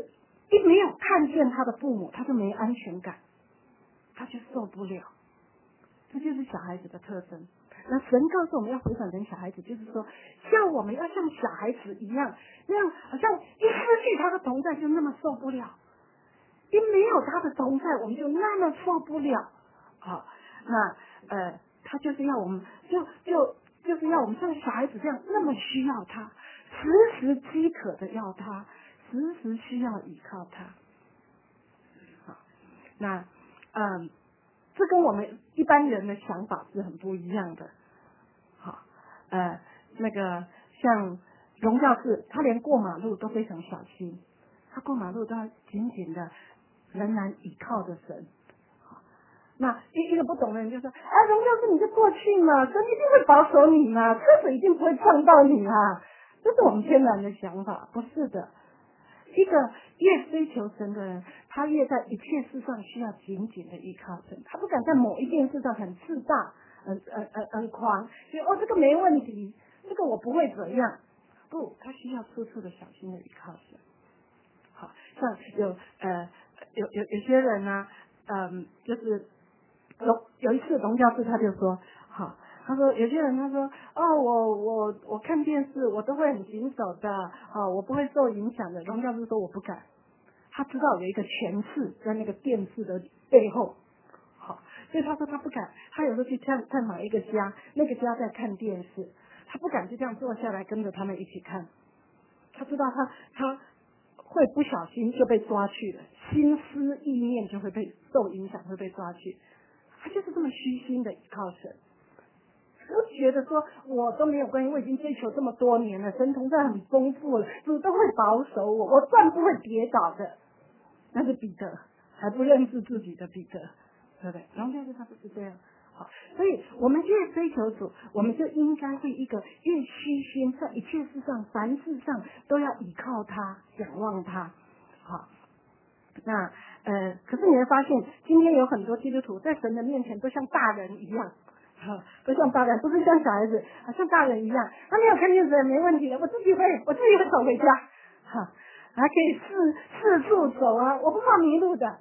一没有看见他的父母，他就没安全感，他就受不了。这就是小孩子的特征。那神告诉我们要回转成小孩子，就是说，像我们要像小孩子一样，那样好像一失去他的同在就那么受不了，一没有他的同在我们就那么受不了。好，那他就是要我们，就是要我们像小孩子这样那么需要他，时时饥渴的要他，时时需要依靠他。好，那这跟我们一般人的想法是很不一样的。好，那个像荣教士，他连过马路都非常小心，他过马路都要紧紧的，仍然倚靠着神。那一个不懂的人就说：“哎，荣教士你就过去嘛，神一定会保守你嘛，车子一定不会撞到你啊。”这是我们天然的想法，不是的。一个越追求神的人，他越在一切事上需要紧紧的依靠神，他不敢在某一件事上很自大、很狂，觉得这个没问题，这个我不会怎样。不，他需要处处的小心的依靠神。好，像有些人呢，就是有一次龙教士他就说，好。他说有些人他说我看电视我都会很谨守的，我不会受影响的。荣教师说我不敢，他知道有一个权势在那个电视的背后，好，所以他说他不敢。他有时候去看哪一个家，那个家在看电视，他不敢就这样坐下来跟着他们一起看，他知道他会不小心就被抓去了，心思意念就会被受影响，会被抓去。他就是这么虚心的依靠神。我觉得说我都没有关系，我已经追求这么多年了，神同在很丰富了，主都会保守我，我断不会跌倒的。那是彼得，还不认识自己的彼得，对不对？然后就是他不是这样。好，所以我们越追求主，我们就应该会一个越虚心，在一切事上、凡事上都要依靠他、仰望他。好，那可是你会发现，今天有很多基督徒在神的面前都像大人一样。都像大人，不是像小孩子，像大人一样。他没有看电视也没问题的，我自己会走回家，还可以四处走啊，我不怕迷路的，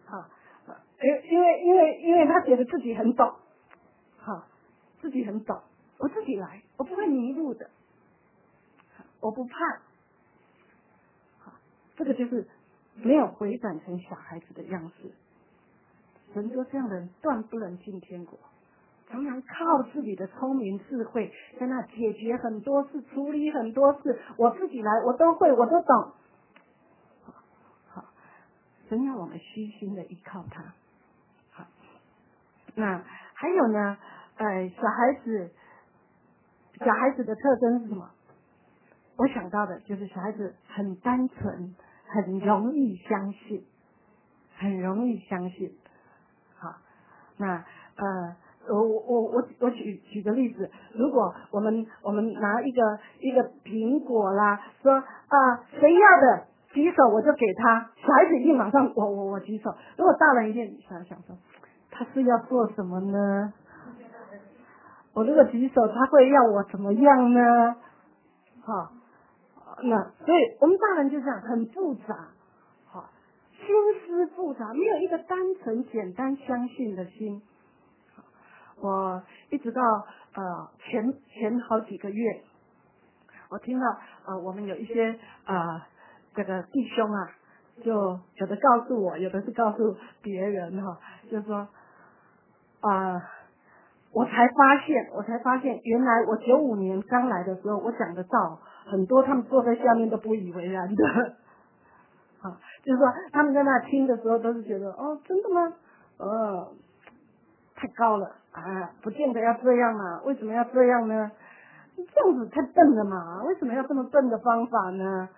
因为他觉得自己很懂，自己很懂，我自己来，我不会迷路的，我不怕。这个就是没有回转成小孩子的样式。神说这样的人断不能进天国。常常靠自己的聪明智慧在那解决很多事，处理很多事，我自己来，我都会，我都懂。好，神要我们虚心的依靠他。好，那还有呢，小孩子的特征是什么？我想到的就是小孩子很单纯，很容易相信，很容易相信。好，那我举个例子，如果我们拿一个苹果啦，说谁要的举手我就给他，小孩子一定马上我举手。如果大人一定想说他是要做什么呢？我如果举手他会要我怎么样呢？好，那所以我们大人就这样很复杂，好，心思复杂，没有一个单纯简单相信的心。我一直到前好几个月，我听到我们有一些这个弟兄啊，就有的告诉我，有的是告诉别人就是说我才发现原来我95年刚来的时候，我讲的道很多他们坐在下面都不以为然的，就是说他们在那听的时候都是觉得真的吗？太高了不见得要这样啊，为什么要这样呢？这样子太笨了嘛，为什么要这么笨的方法呢？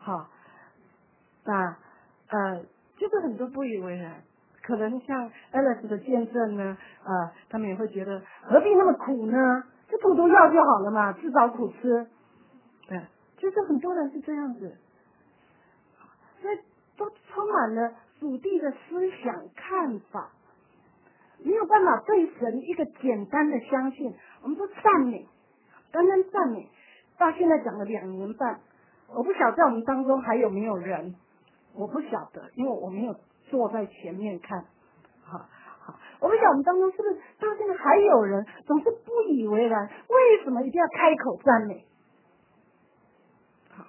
那就是很多不以为然。可能像 Alice 的见证呢，他们也会觉得何必那么苦呢？就吐毒药就好了嘛，自找苦吃。对，就是很多人是这样子，所以都充满了属地的思想看法。没有办法对神一个简单的相信。我们说赞美，单单赞美，到现在讲了2年半，我不晓得在我们当中还有没有人我不晓得，因为我没有坐在前面看。好，我不晓得我们当中是不是到现在还有人总是不以为然，为什么一定要开口赞美？好，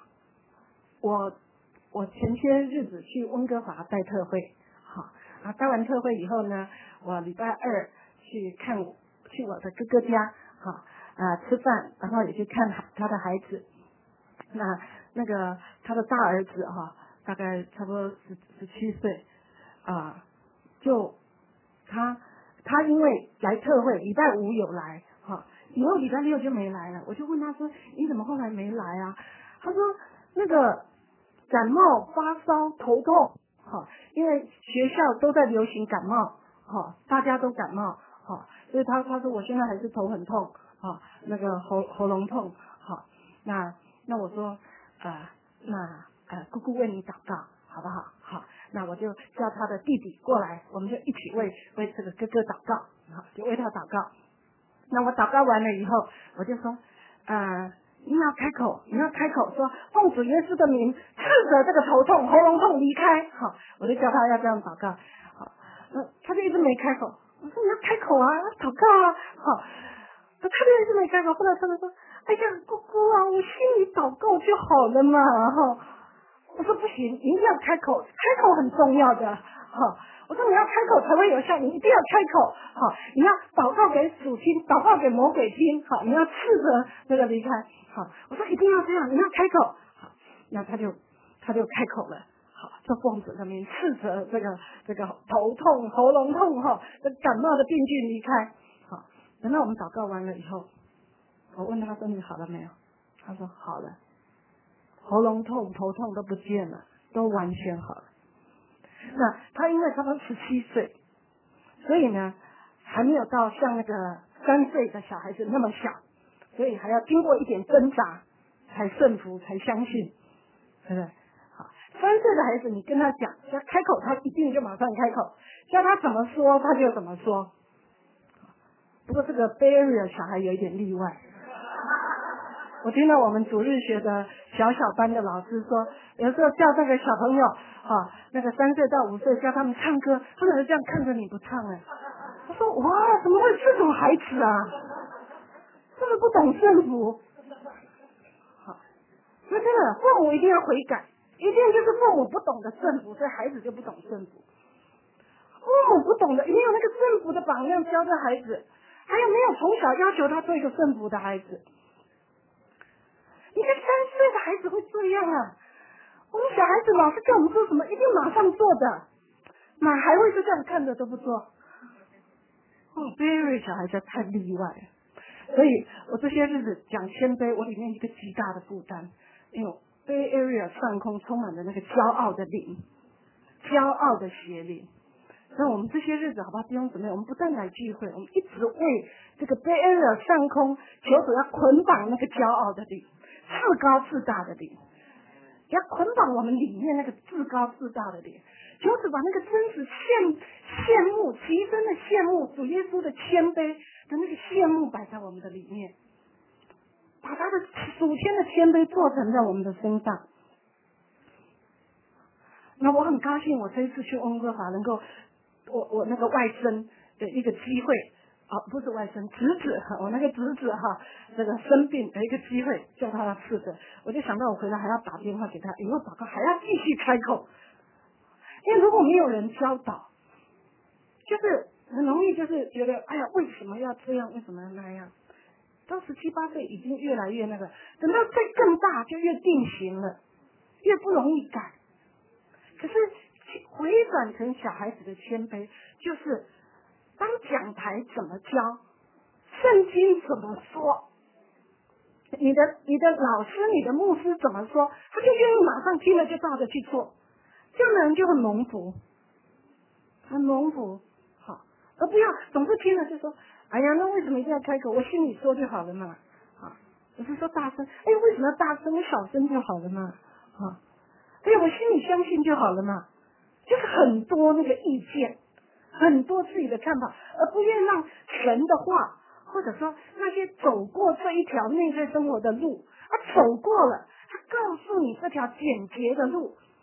我前些日子去温哥华带特会，好啊，带完特会以后呢，我礼拜二去我的哥哥家，好吃饭，然后也去看他的孩子。那个他的大儿子哈，大概差不多17岁啊，就他因为来特会，礼拜5有来哈，以后礼拜6就没来了。我就问他说：“你怎么后来没来啊？”他说：“那个感冒、发烧、头痛，哈，因为学校都在流行感冒，哈，大家都感冒，哈，所以他说我现在还是头很痛，哈，那个喉咙痛，好，那我说姑姑为你祷告，好不好？好，那我就叫他的弟弟过来，我们就一起为这个哥哥祷告，好，就为他祷告。那我祷告完了以后，我就说，你要开口说，奉主耶稣的名，斥责这个头痛、喉咙痛离开。好，我就叫他要这样祷告。好，他就一直没开口。我说你要开口啊，要祷告啊。好，他就一直没开口。后来他就说，哎呀，姑姑啊，我心里祷告就好了嘛。哈，我说不行，你一定要开口，开口很重要的。好，我说你要开口才会有效，你一定要开口。好，你要祷告给主听，祷告给魔鬼听。好，你要斥责那个离开。好，我说一定要这样，你要开口。好，那他就开口了。好，就奉主的名斥责这个头痛、喉咙痛这感冒的病菌离开。好，等到我们祷告完了以后，我问他说你好了没有？他说好了，喉咙痛、头痛都不见了，都完全好了。那他因为他们17岁，所以呢还没有到像那个3岁的小孩子那么小，所以还要经过一点挣扎才顺服，才相信，对不对？好，3岁的孩子你跟他讲要开口，他一定就马上开口，叫他怎么说他就怎么说。不过这个 Bay Area 小孩有一点例外。我听到我们主日学的小班的老师说，有时候叫那个小朋友那个3岁到5岁叫他们唱歌，他们是这样看着你不唱哎。我说哇，怎么会这种孩子啊？这么不懂圣服。好，那真的父母一定要悔改，一定就是父母不懂得圣服，所以孩子就不懂圣服。父母不懂得，一定有那个圣服的榜样教这孩子，还有没有从小要求他做一个圣服的孩子？你看3岁的孩子会这样啊？我们小孩子老师叫我们做什么，一定马上做的，哪还会是这样看着都不做？Berry 小孩子太例外了，所以我这些日子讲谦卑，我里面一个极大的负担，因为 Bay Area 上空充满了那个骄傲的灵，骄傲的邪灵。所以我们这些日子，好不好，弟兄姊妹，我们不但来聚会，我们一直为这个 Bay Area 上空求主要捆绑那个骄傲的灵，自高自大的灵，要捆绑我们里面那个自高自大的灵，求主把那个真实羡慕极深的羡慕主耶稣的谦卑的那个羡慕摆在我们的里面，把他的属天的谦卑做成在我们的身上。那我很高兴，我这一次去温哥华能够我那个外甥的一个机会不是外甥，侄子我那个侄子这个生病的一个机会，叫他试着，我就想到我回来还要打电话给他，以后祷告还要继续开口，因为如果没有人教导，就是很容易就是觉得哎呀为什么要这样，为什么要那样，到17、18岁已经越来越那个，等到再更大就越定型了，越不容易改。可是回转成小孩子的谦卑，就是当讲台怎么教，圣经怎么说，你的老师、你的牧师怎么说，他就愿意马上听了就照着去做，这样的人就很蒙福，很蒙福。好，而不要总是听了就说，哎呀，那为什么一定要开口？我心里说就好了嘛。我是说大声，哎，为什么要大声？我小声就好了嘛。哎呀，我心里相信就好了嘛。就是很多那个意见，很多自己的看法，而不愿让神的话，或者说那些走过这一条内在生活的路，他走过了，他告诉你这条简洁的路，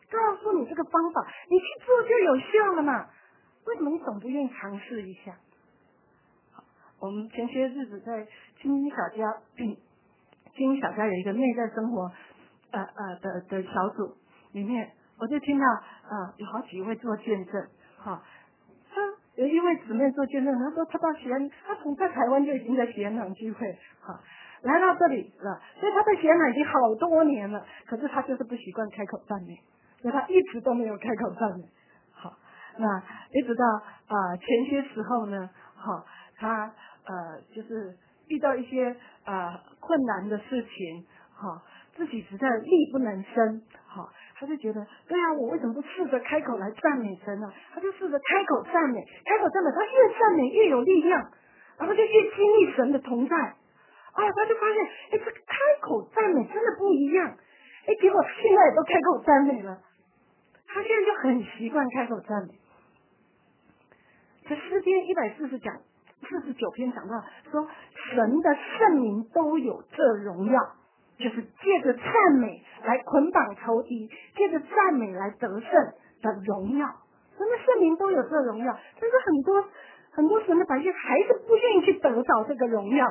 告诉你这个方法，你去做就有效了嘛。为什么你总不愿意尝试一下？我们前些日子在精英小家有一个内在生活的小组里面，我就听到有好几位做见证，有一位姊妹做见证，她说她到西安，她从在台湾就已经在西安堂聚会，来到这里了，所以她在西安堂已经好多年了，可是她就是不习惯开口赞美，所以她一直都没有开口赞美。好，那一直到前些时候呢，她就是遇到一些困难的事情，自己实在力不能生，他就觉得，对啊，我为什么不试着开口来赞美神呢？他就试着开口赞美，他越赞美越有力量，然后就越经历神的同在，他就发现，这个开口赞美真的不一样，结果现在也都开口赞美了，他现在就很习惯开口赞美。这诗篇149篇讲到说，神的圣名都有这荣耀，就是借着赞美来捆绑仇敌，借着赞美来得胜的荣耀。神的圣名都有这荣耀，但是很多神的百姓还是不愿意去得到这个荣耀。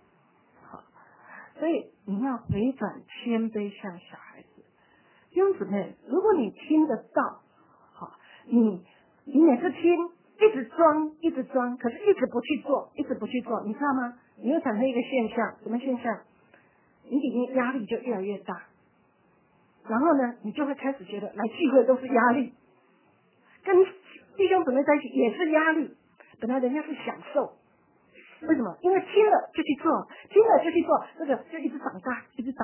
所以你要回转谦卑，像小孩子。弟兄姊妹，如果你听得到，你每次听一直装，可是一直不去做，你知道吗？你会产生一个现象，什么现象？你里面压力就越来越大，然后呢，你就会开始觉得来聚会都是压力，跟弟兄姊妹在一起也是压力。本来人家是享受，为什么？因为听了就去做，这个就一直长大，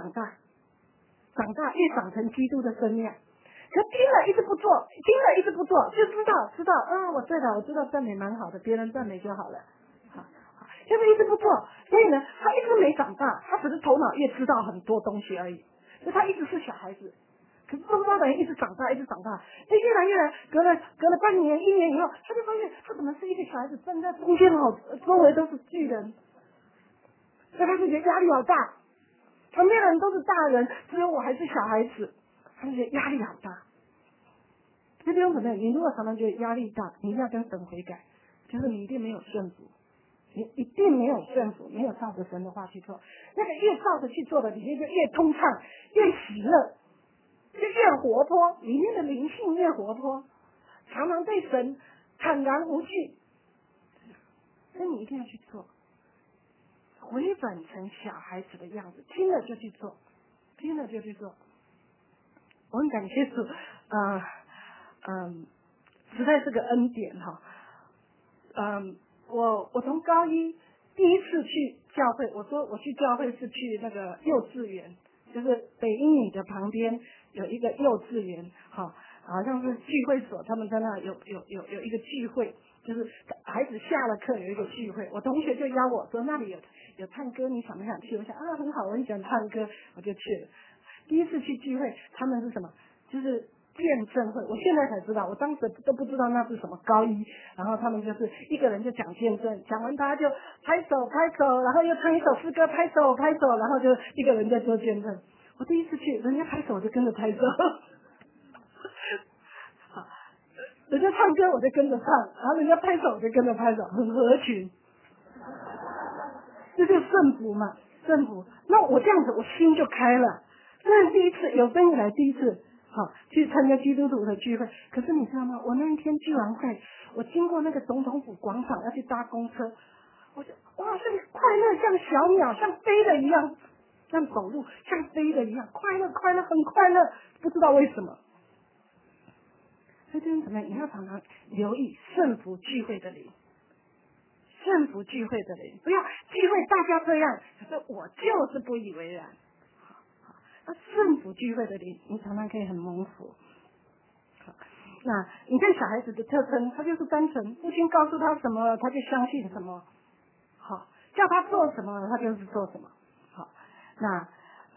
越长成基督的身量。可听了一直不做，就知道，我对了，我知道赞美蛮好的，别人赞美就好了。就是一直不做，所以呢，他一直没长大，他只是头脑越知道很多东西而已，所以他一直是小孩子。可是周遭的人一直长大，就越来，隔了半年、1年以后，他就发现他怎么是一个小孩子站在中间，周围都是巨人，所以他就觉得压力好大，旁边的人都是大人，只有我还是小孩子，他就觉得压力好大。弟兄姊妹，你如果常常觉得压力大，你一定要跟神悔改，就是你一定没有顺服。你一定没有顺服，没有照着神的话去做，那个越照着去做的，里面就越通畅，越喜乐，就越活泼，里面的灵性越活泼，常常对神坦然无惧。所以你一定要去做，回转成小孩子的样子，听了就去做。我很感谢主，实在是个恩典哈，我从高一第一次去教会，我说我去教会是去那个幼稚园，就是北英女的旁边有一个幼稚园，好像是聚会所，他们在那有一个聚会，就是孩子下了课有一个聚会，我同学就邀我说那里有唱歌，你想不想去？我想很好，我很喜欢唱歌，我就去了。第一次去聚会，他们是什么？就是见证会，我现在才知道，我当时都不知道那是什么。高一，然后他们就是一个人就讲见证，讲完大家就拍手，然后又唱一首诗歌，拍手，然后就一个人在做见证。我第一次去，人家拍手我就跟着拍手，好，人家唱歌我就跟着唱，然后人家拍手我就跟着拍手，很合群。这就是圣福嘛，圣福。那我这样子，我心就开了。那第一次有生以来第一次。去参加基督徒的聚会，可是你知道吗？我那一天聚完会，我经过那个总统府广场要去搭公车，我就哇，这个快乐像小鸟，像飞的一样，像走路像飞的一样，快乐，很快乐，不知道为什么。所以弟兄姊妹，你要常常留意圣福聚会的灵，不要聚会大家这样，可是我就是不以为然。圣福聚会的灵，你常常可以很蒙福。那你看小孩子的特征，他就是单纯，父亲告诉他什么，他就相信什么。好，叫他做什么，他就是做什么。好，那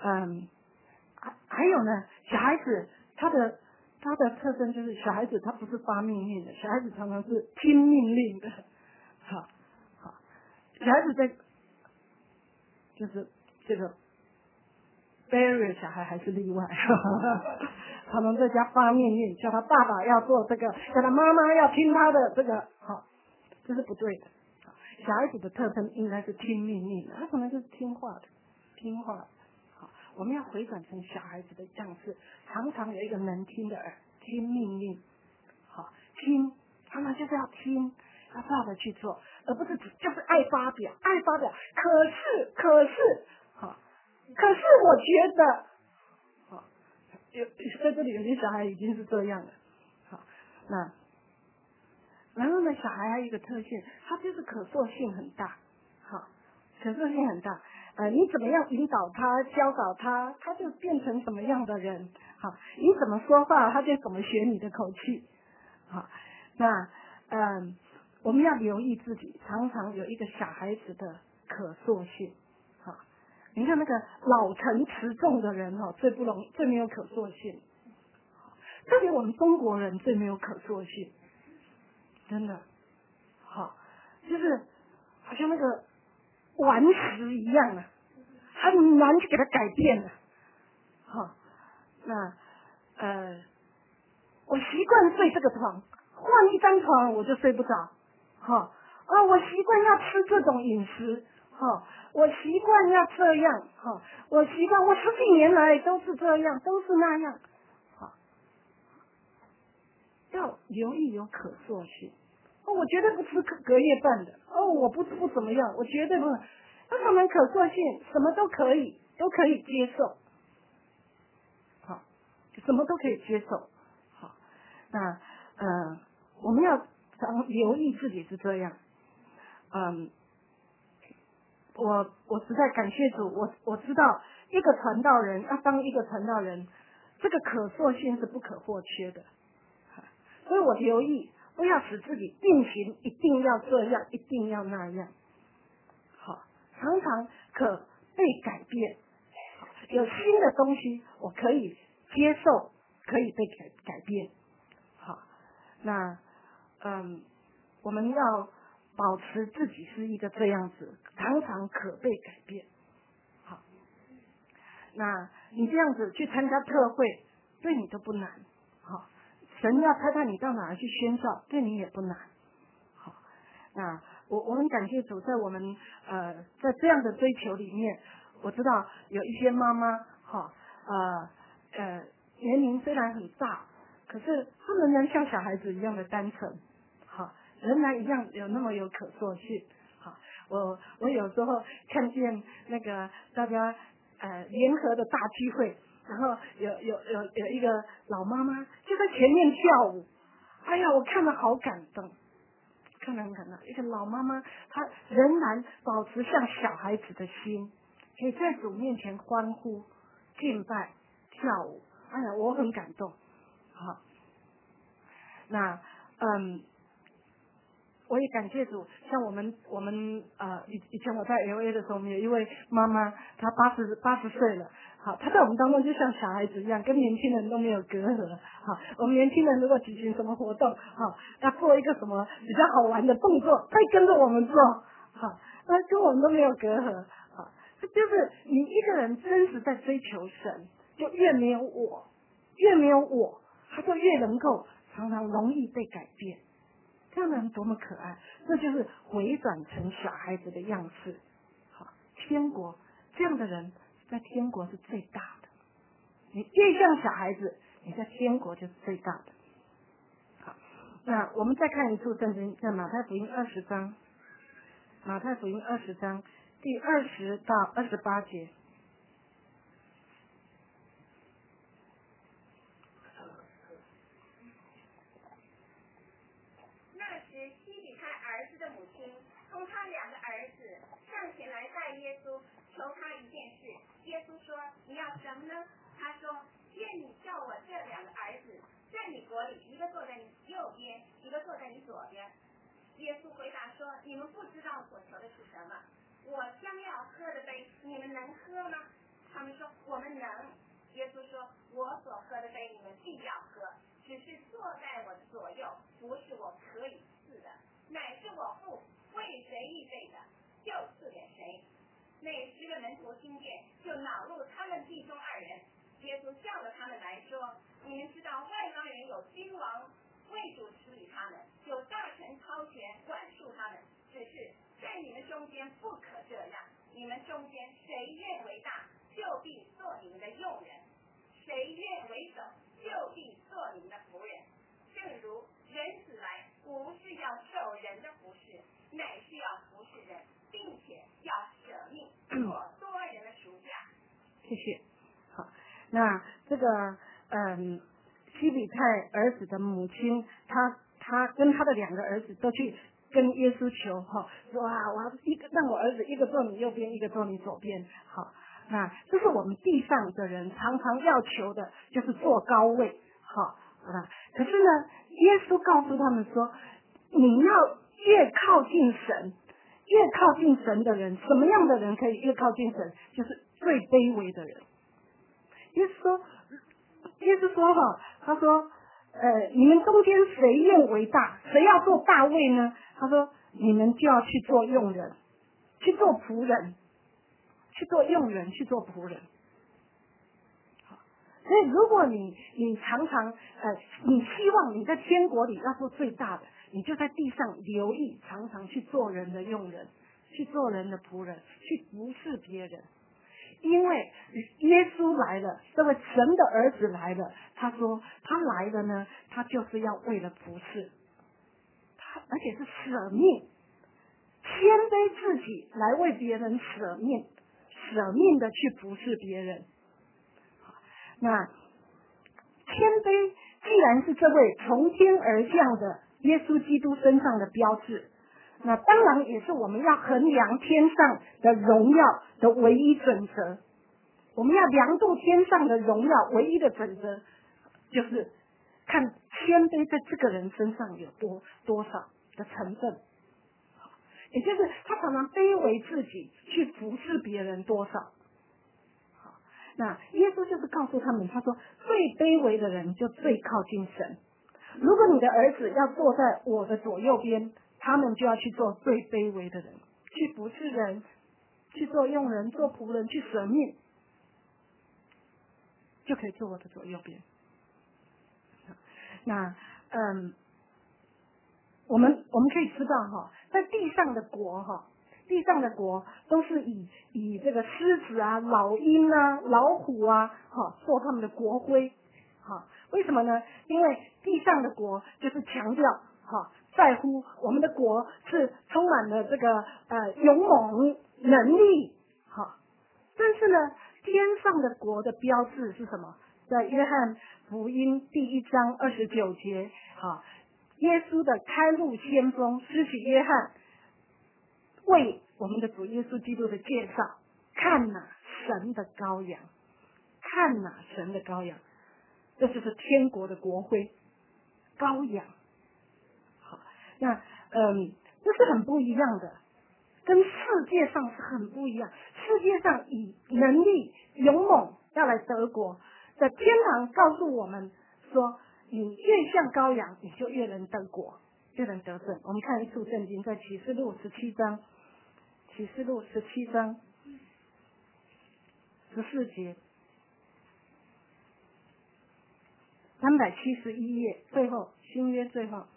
还有呢，小孩子他的特征就是，小孩子他不是发命令的，小孩子常常是听命令的。好，小孩子在就是这个。 Barry 小孩还是例外，他们在家发命令，叫他爸爸要做这个，叫他妈妈要听他的这个，好，这是不对的。小孩子的特征应该是听命令的，他可能就是听话的，听话的。好，我们要回转成小孩子的样式，常常有一个能听的耳，听命令。好，听，常常就是要听，要照着去做，而不是就是爱发表，爱发表。可是，好，可是我觉得，好，在这里有些小孩已经是这样了。好，然后呢，小孩还有一个特性，他就是可塑性很大。好，可塑性很大。你怎么样引导他、教导他，他就变成什么样的人。好，你怎么说话，他就怎么学你的口气。好，那我们要留意自己，常常有一个小孩子的可塑性。好，你看那个老成持重的人最没有可塑性。特别我们中国人最没有可塑性，真的。好，就是好像那个顽石一样啊，很难去给它改变的。好，那我习惯睡这个床，换一张床我就睡不着。好，我习惯要吃这种饮食。好，我习惯要这样。好，我习惯我10几年来都是这样，都是那样。好，要留意有可塑性。我绝对不吃隔夜饭的。我不怎么样，我绝对不。那他们可塑性，什么都可以接受。好，什么都可以接受。好，那我们要常留意自己是这样。我实在感谢主，我知道一个传道人要当一个传道人，这个可塑性是不可或缺的。所以我留意，不要使自己定型，一定要这样，一定要那样。好，常常可被改变。有新的东西，我可以接受，可以被改变。好，那我们要保持自己是一个这样子，常常可被改变。好，那你这样子去参加特会，对你都不难。好，神要派你到哪儿去宣教，对你也不难。好，那我很感谢主，在我们在这样的追求里面，我知道有一些妈妈，年龄虽然很大，可是她仍然像小孩子一样的单纯。好，仍然一样有那么有可塑性。好，我有时候看见那个大家联合的大聚会，然后有一个老妈妈就在前面跳舞，哎呀，我看了好感动，看了很感动。一个老妈妈，她仍然保持像小孩子的心，可以在主面前欢呼、敬拜、跳舞，哎呀，我很感动。好，那我也感谢主，像我们以前我在 LA 的时候，我们有一位妈妈，她80岁了。好，她在我们当中就像小孩子一样，跟年轻人都没有隔阂。好，我们年轻人如果举行什么活动，好，要做一个什么比较好玩的动作，她跟着我们做。好，那跟我们都没有隔阂。好，这就是你一个人真实在追求神，就越没有我，他就越能够常常容易被改变。这样的人多么可爱，这就是回转成小孩子的样式。好，天国这样的人在天国是最大的。你越像小孩子，你在天国就是最大的。好，那我们再看一处圣经，在马太福音20章，马太福音20章第20到28节。 同他2个儿子上前来拜耶稣，求他一件事。耶稣说：“你要什么呢？”他说：“愿你叫我这2个儿子在你国里，一个坐在你右边，一个坐在你左边。”耶稣回答说：“你们不知道所求的是什么。我将要喝的杯，你们能喝吗？”他们说：“我们能。”耶稣说：“我所喝的杯，你们必要喝，只是坐在我的左右，不是我可以赐的，乃是我父为谁预备的，就赐给谁。那那10个门徒听见，就恼怒他们弟兄2人。耶稣叫了他们来说：你们知道外邦人有君王为主治理他们，有大臣操权管束他们，只是在你们中间不可这样。你们中间谁愿为大，就必做你们的用人；谁愿为首，就必做你们的仆人。正如人子来，不是要受人的服侍，乃是要服侍人，并且要舍命做多人的赎价。 谢谢。好，那这个西比泰儿子的母亲，他跟他的2个儿子都去跟耶稣求说啊，我要让我儿子一个坐你右边，一个坐你左边。好，那这是我们地上的人常常要求的，就是坐高位。好，可是呢，耶稣告诉他们说，你要越靠近神，越靠近神的人，什么样的人可以越靠近神？就是最卑微的人。耶稣说他说你们中间谁愿为大，谁要做大位呢？他说你们就要去做用人，去做仆人，去做用人，去做仆人。所以如果你常常你希望你在天国里要做最大的，你就在地上留意，常常去做人的用人，去做人的仆人，去服侍别人。因为耶稣来了，这位神的儿子来了，他说他来了呢，他就是要为了服侍，而且是舍命，谦卑自己来为别人舍命的去服侍别人。那谦卑既然是这位从天而降的耶稣基督身上的标志，那当然也是我们要衡量天上的荣耀的唯一准则。我们要量度天上的荣耀唯一的准则，就是看谦卑在这个人身上有多少的成分，也就是他常常卑微自己去服侍别人多少。那耶稣就是告诉他们，他说最卑微的人就最靠近神。如果你的儿子要坐在我的左右边，他们就要去做最卑微的人，去服侍人，去做用人，做仆人，去舍命，就可以坐我的左右边。那我们可以知道在地上的国都是以这个狮子啊、老鹰啊、老虎啊做他们的国徽。为什么呢？因为地上的国就是强调在乎我们的国是充满了这个勇猛能力。但是呢，天上的国的标志是什么？在约翰福音第1章29节，耶稣的开路先锋施洗约翰为我们的主耶稣基督的介绍，看哪，神的羔羊，看哪，神的羔羊，这就是天国的国徽，羔羊。好，那这是很不一样的，跟世界上是很不一样。世界上以能力勇猛要来得国，在天堂告诉我们说，你越像羔羊，你就越能得国，越能得胜。我们看一处圣经，在启示录17章14节，371页最后，新约最后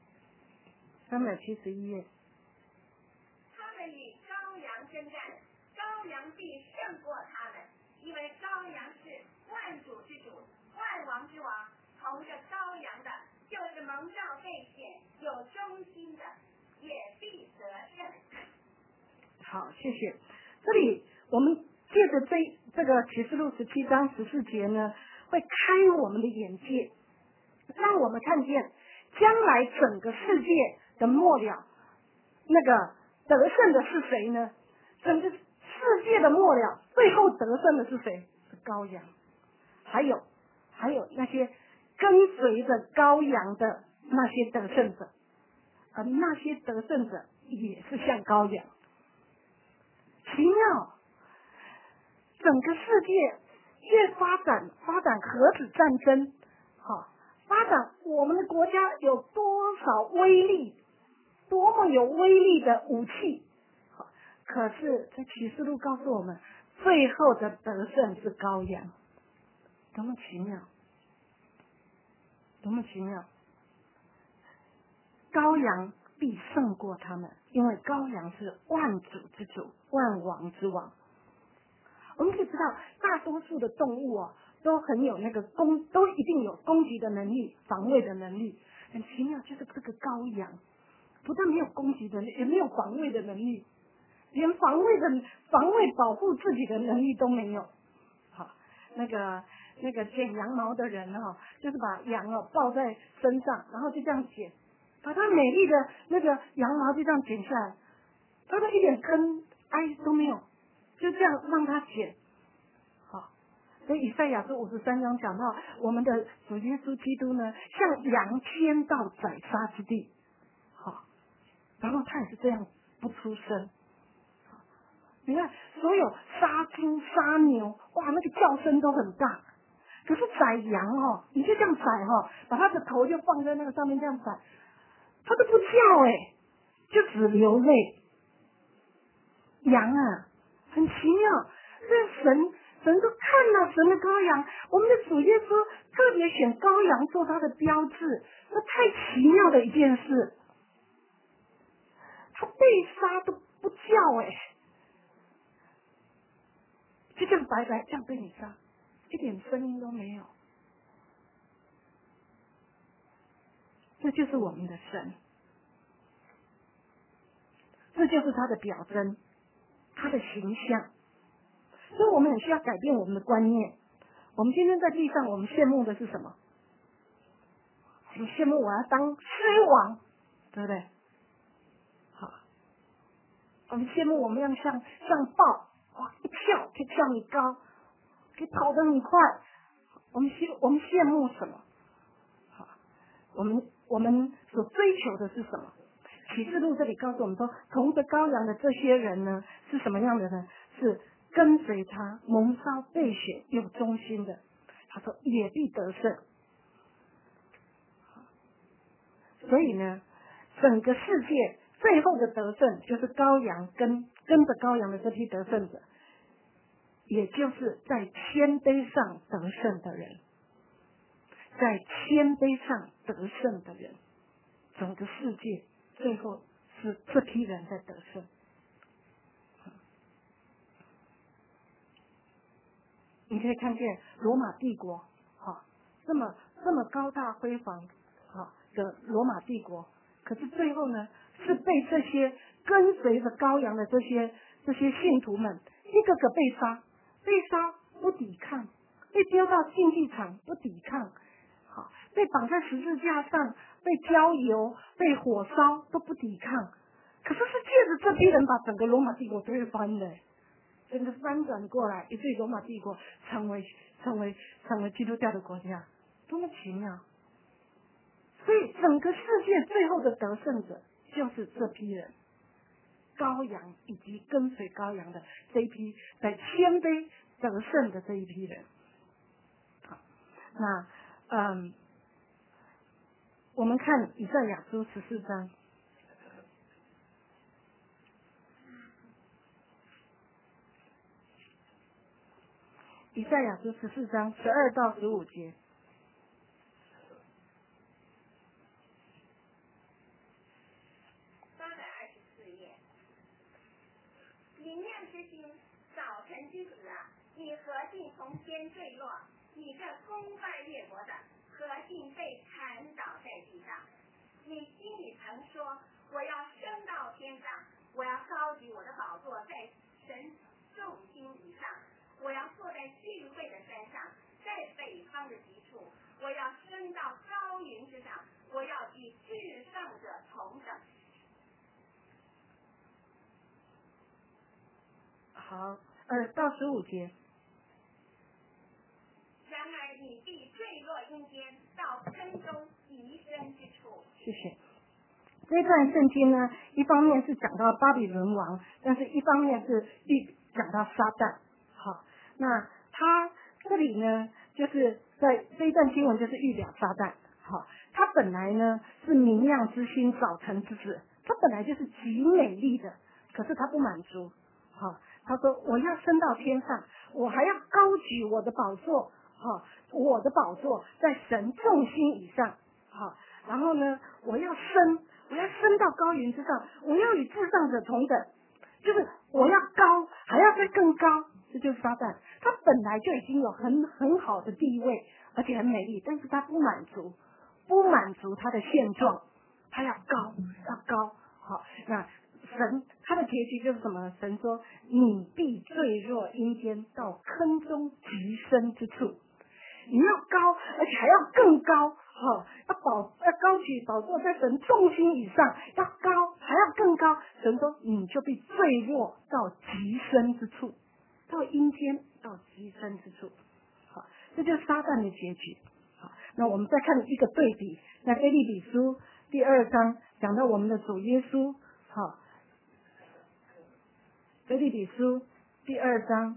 371页。 他们与羔羊征战，羔羊必胜过他们，因为羔羊是万主之主，万王之王，同着羔羊的，就是蒙召被选，有忠心的，也必得胜。 好，谢谢。这里我们借着这个启示录17章14节呢，会开我们的眼界，让我们看见将来整个世界的末了，那个得胜的是谁呢？整个世界的末了，最后得胜的是谁？是羔羊。还有那些跟随着羔羊的那些得胜者，而那些得胜者也是像羔羊。奇妙，整个世界越发展核子战争，发展我们的国家有多少威力，多么有威力的武器， 可是在启示录告诉我们，最后的得胜是羔羊，多么奇妙，多么奇妙！羔羊必胜过他们，因为羔羊是万主之主，万王之王。我们可以知道，大多数的动物啊，都很有那个都一定有攻击的能力、防卫的能力。很奇妙，就是这个羔羊，不但没有攻击的能力，也没有防卫的能力，连防卫保护自己的能力都没有。好，那个剪羊毛的人哦，就是把羊哦抱在身上，然后就这样剪，把它美丽的那个羊毛就这样剪下来，它都一点坑哀都没有，就这样让它剪。好，所以以赛亚书53章讲到，我们的主耶稣基督呢，像羊牵到宰杀之地。好，然后他也是这样不出声。你看，所有杀猪、杀牛，哇，那个叫声都很大。可是宰羊哦，你就这样宰哦，把他的头就放在那个上面这样宰，他都不叫就只流泪。羊啊，很奇妙，这神都看了神的羔羊，我们的主耶稣特别选羔羊做他的标志，那太奇妙的一件事。他被杀都不叫就这样白白这样被你杀，一点声音都没有。这就是我们的神，这就是他的表征，他的形象。所以我们很需要改变我们的观念。我们今天在地上，我们羡慕的是什么？很羡慕我要当狮王，对不对？好，我们羡慕我们要像豹，哇，一跳可以跳你高，可以跑得很快。我们羡慕什么？好，我们所追求的是什么？启示录这里告诉我们说，同着羔羊的这些人呢，是什么样的呢？是跟随他，蒙召被选，有忠心的。他说也必得胜。所以呢，整个世界最后的得胜就是羔羊跟着羔羊的这批得胜者，也就是在谦卑上得胜的人，在谦卑上得胜的人，整个世界最后是这批人在得胜。你可以看见罗马帝国，这么高大辉煌，的罗马帝国，可是最后呢，是被这些跟随着羔羊的这些信徒们，一个个被杀不抵抗，被丢到竞技场不抵抗，被绑在十字架上，被浇油，被火烧都不抵抗。可是是借着这批人把整个罗马帝国推翻的，整个翻转过来，以至于罗马帝国成为基督教的国家，多么奇妙！所以整个世界最后的得胜者就是这批人，羔羊以及跟随羔羊的这一批在谦卑得胜的这一批人。好，那我们看以赛亚书14章。以赛亚书14章12到15节。 明亮之星，早晨之子啊，你何竟从天坠落？你这攻败列国的，何竟被砍倒在地上？你心里曾说，我要升到天上，我要高举我的宝座在神众星以上，我要坐在聚会的山上，在北方的极处，我要升到高云之上，我要与至上者同等。 好，到15节。 然而你必坠落阴间，到坑中极深之处。 谢谢。这段圣经呢，一方面是讲到巴比伦王，但是一方面是讲到撒旦。好，那他这里呢，就是在这一段经文就是预表撒旦。好，他本来呢是明亮之星，早晨之子，他本来就是极美丽的， 可是他不满足，好，他说我要升到天上，我还要高举我的宝座，好，我的宝座在神众星以上，好，然后呢，我要升到高云之上，我要与至上者同等，就是我要高，还要再更高，这就是撒旦。他本来就已经有很好的地位，而且很美丽，但是他不满足他的现状，他要高，好，那神他的结局就是什么？神说你必坠落阴间，到坑中极深之处。你要高，而且还要更高，要高举宝座在神众星以上，要高，还要更高。神说你就必坠落到极深之处，到阴间，到极深之处。好，这就是撒旦的结局。好，那我们再看一个对比，在腓立比书第2章讲到我们的主耶稣。好，腓立比书第2章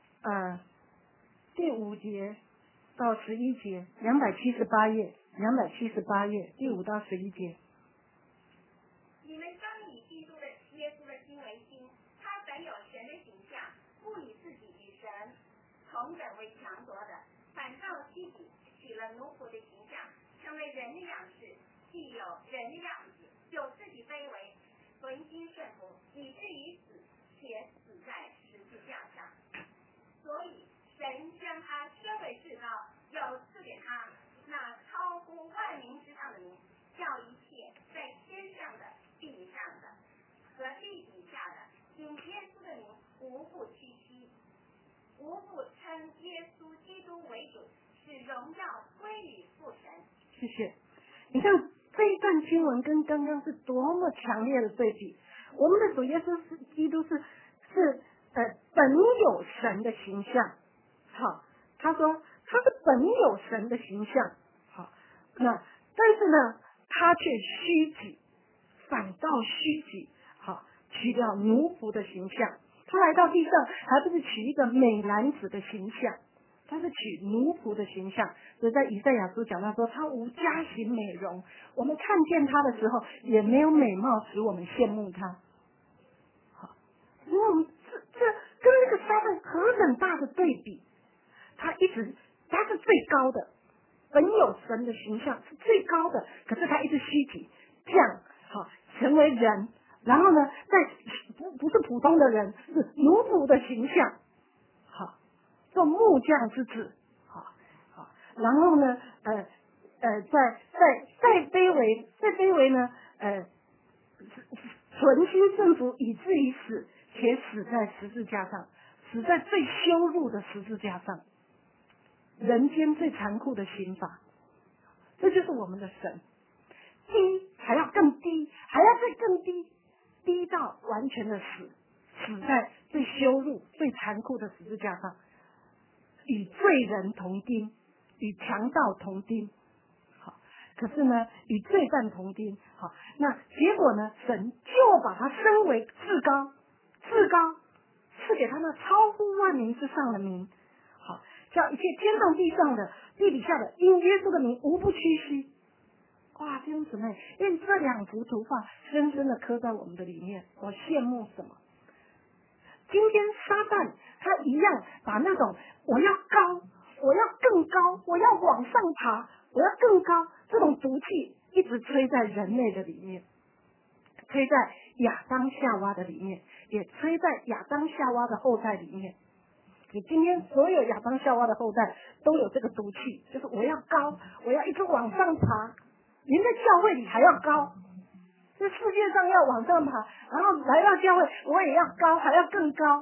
第5节到11节，278页第5到11节。 你们当以基督的耶稣的心为心，他本有神的形象，不以自己与神同等为强夺的，反倒自己取了奴仆的形象，成为人的样式，既有人的样子，就自己卑微，存心顺服，以至于死，且死在十字架上。所以神将他升为至高，又赐给他那超乎万民之上的名，叫一切在天上的、地上的和地底下的，因耶稣的名无不屈膝，无不称耶稣基督为主，使荣耀归于父神。 谢谢。你看这一段经文跟刚刚是多么强烈的对比。我们的主耶稣基督是本有神的形象，好，他说他是本有神的形象，好，那但是呢，他却虚己，反倒虚己，好，取掉奴仆的形象。他来到地上，还不是取一个美男子的形象，他是取奴仆的形象。所以在以赛亚书讲到说，他无佳形美容，我们看见他的时候，也没有美貌使我们羡慕他。好，因为我们这跟那个撒旦何等大的对比。他是最高的，本有神的形象是最高的，可是他一直虚己，降，好，成为人，然后呢，不是普通的人，是奴仆的形象，好，做木匠之子，好，然后呢，再卑微呢，存心顺服，以至于死，且死在十字架上，死在最羞辱的十字架上。人间最残酷的刑罚，这就是我们的神。低还要更低，还要再更低，低到完全的死在最羞辱、最残酷的十字架上，与罪人同钉，与强盗同钉。好，可是呢，与罪犯同钉。好，那结果呢，神就把他升为至高，赐给他那超乎万民之上的名。好，叫一切天上地上的、地底下的，因耶稣的名无不屈膝。哇，弟兄姊妹，愿这2幅图画深深的刻在我们的里面。我羡慕什么？今天撒旦他一样把那种我要高，我要更高，我要往上爬，我要更高这种毒气一直吹在人类的里面，吹在亚当夏娃的里面，也吹在亚当夏娃的后代里面。你今天所有亚当夏娃的后代都有这个毒气，就是我要高，我要一直往上爬，连在教会里还要高，在世界上要往上爬，然后来到教会我也要高，还要更高。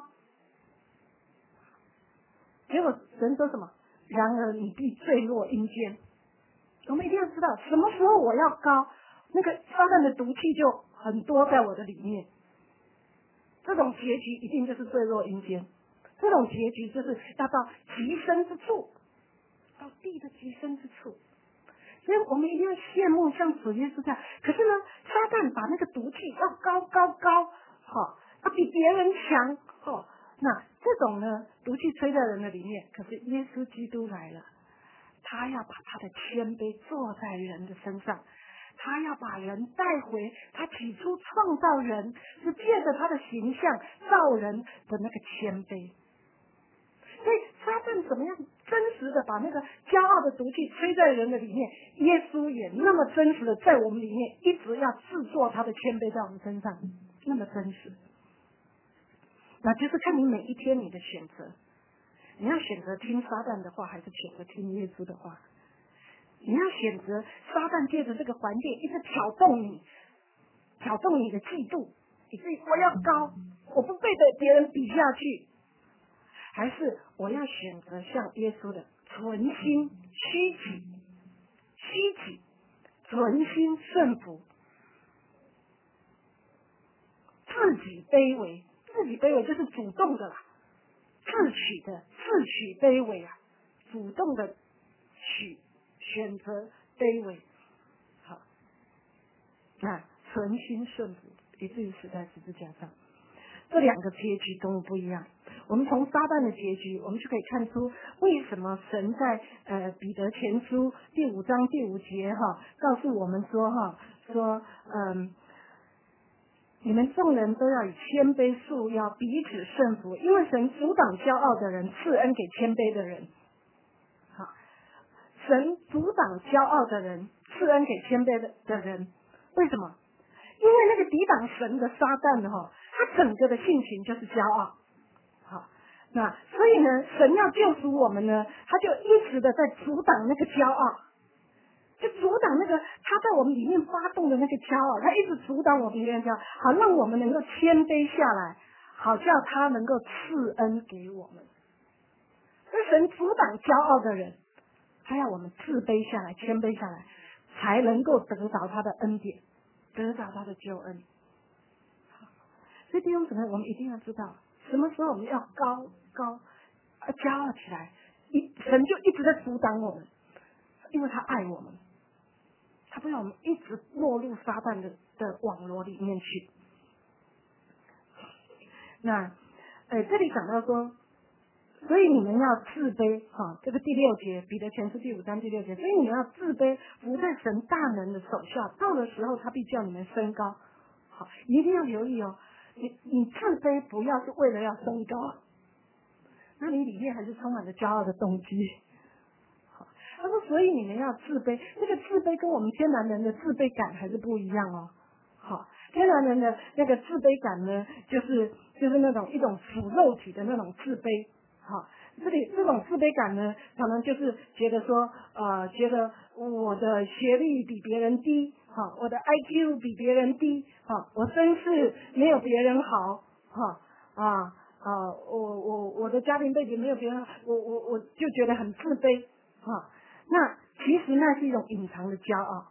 结果神说什么？然而你必坠落阴间。我们一定要知道什么时候我要高，那个撒旦的毒气就很多在我的里面，这种结局一定就是坠落阴间，这种结局就是要到极深之处，到地的极深之处。所以我们一定要羡慕像主耶稣这样。可是呢，撒旦把那个毒气要高，好，要比别人强，好，那这种呢，毒气吹在人的里面。可是耶稣基督来了，他要把他的谦卑坐在人的身上， 他要把人带回他起初创造人，是借着他的形象造人的那个谦卑。所以撒旦怎么样真实的把那个骄傲的毒气吹在人的里面，耶稣也那么真实的在我们里面一直要制作他的谦卑在我们身上，那么真实。那就是看你每一天你的选择，你要选择听撒旦的话，还是选择听耶稣的话？你要选择撒旦借着这个环境一直挑动你的嫉妒，以至于我要高，我不被别人比下去，还是我要选择像耶稣的存心虚己，存心顺服，自己卑微就是主动的啦，自取卑微啊，主动的选择卑微，好，那存心顺服，以至于死在十字架上。这两个结局都不一样。我们从撒旦的结局，我们就可以看出为什么神在彼得前书第5章第5节告诉我们说你们众人都要以谦卑束腰，彼此顺服，因为神阻挡骄傲的人，赐恩给谦卑的人。好，神阻挡骄傲的人，赐恩给谦卑的人。为什么？因为那个抵挡神的撒旦他整个的性情就是骄傲。好，那所以呢，神要救赎我们呢，他就一直的在阻挡那个骄傲，就阻挡那个他在我们里面发动的那个骄傲，他一直阻挡我们里面骄傲，好让我们能够谦卑下来，好叫他能够赐恩给我们。所以神阻挡骄傲的人，他要我们自卑下来，谦卑下来，才能够得到他的恩典，得到他的救恩。所以弟兄姊妹，我们一定要知道，什么时候我们要高骄傲起来，神就一直在阻挡我们，因为他爱我们，他不让我们一直落入撒旦的网罗里面去。那这里讲到说，所以你们要自卑这个第6节，彼得前书第5章第6节，所以你们要自卑，伏在神大能的手下，到的时候他必叫你们升高。好，一定要留意你自卑不要是为了要升高，那你里面还是充满了骄傲的动机。好，他说所以你们要自卑，这个自卑跟我们天然人的自卑感还是不一样好，天然人的那个自卑感呢，就是那种一种属肉体的那种自卑。好，这种自卑感呢，可能就是觉得说觉得我的学历比别人低，我的 IQ 比别人低，我身世没有别人好，我的家庭背景没有别人好，我就觉得很自卑，那其实那是一种隐藏的骄傲，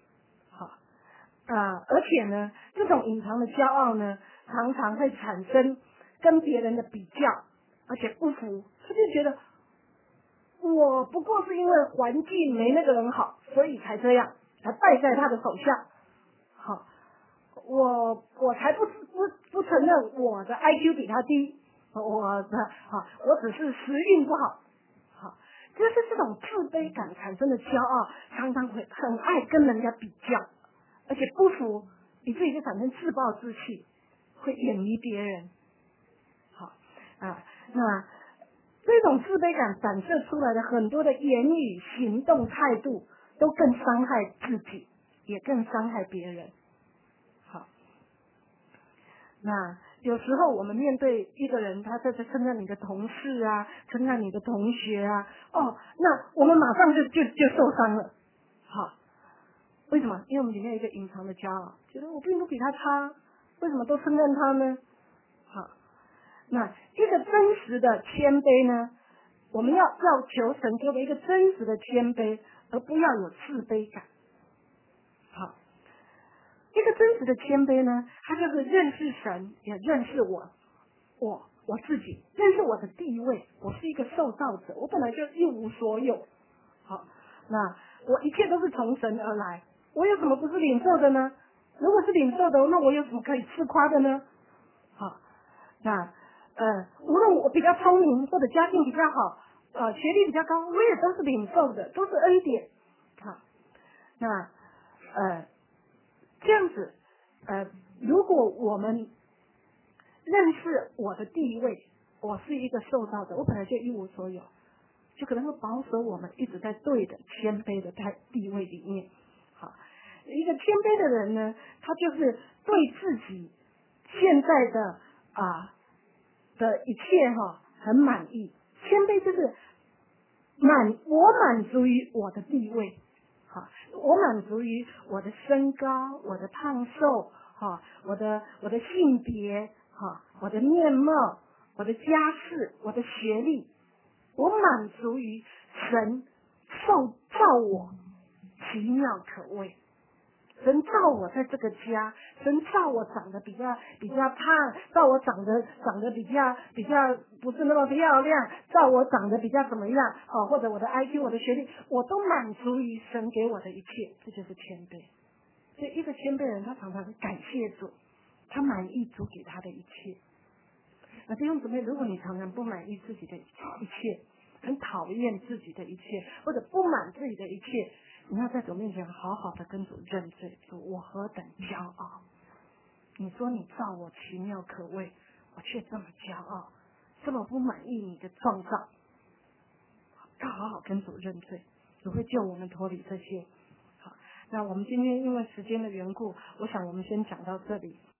而且呢，这种隐藏的骄傲呢，常常会产生跟别人的比较，而且不服，他就觉得我不过是因为环境没那个人好，所以才这样，才败在他的手下。好，我才不承认我的 IQ 比他低，我只是时运不好。好，就是这种自卑感产生的骄傲，常常会很爱跟人家比较，而且不服，以至于就产生自暴自弃，会远离别人。好那这种自卑感展示出来的很多的言语、行动、态度，都更伤害自己，也更伤害别人。好，那有时候我们面对一个人，他在这称赞你的同事啊，称赞你的同学啊，那我们马上就受伤了。好，为什么？因为我们里面有一个隐藏的骄傲，觉得我并不比他差，为什么都称赞他呢？好。那一个真实的谦卑呢，我们要求神给我们一个真实的谦卑，而不要有自卑感。好，一个真实的谦卑呢，它就是认识神，也认识我自己，认识我的地位，我是一个受造者，我本来就一无所有。好，那我一切都是从神而来，我有什么不是领受的呢？如果是领受的，那我有什么可以自夸的呢？好，那无论我比较聪明或者家境比较好，学历比较高，我也都是领受的，都是恩典。好，那这样子，如果我们认识我的地位，我是一个受造者，我本来就一无所有，就可能会保守我们一直在对的谦卑的地位里面。好，一个谦卑的人呢，他就是对自己现在的一切很满意。谦卑就是我满足于我的地位，好，我满足于我的身高、我的胖瘦，我的性别，我的面貌、我的家世、我的学历，我满足于神造我奇妙可畏。神造我在这个家，神造我长得比较胖，造我长得比较不是那么漂亮，造我长得比较怎么样，或者我的 IQ 我的学历，我都满足于神给我的一切，这就是谦卑。所以一个谦卑人，他常常感谢主，他满意主给他的一切。那弟兄姊妹，如果你常常不满意自己的一切，很讨厌自己的一切，或者不满自己的一切，你要在主面前好好的跟主认罪，主，我何等骄傲！你说你造我奇妙可畏，我却这么骄傲，这么不满意你的创造，要好好跟主认罪，主会救我们脱离这些。好，那我们今天因为时间的缘故，我想我们先讲到这里。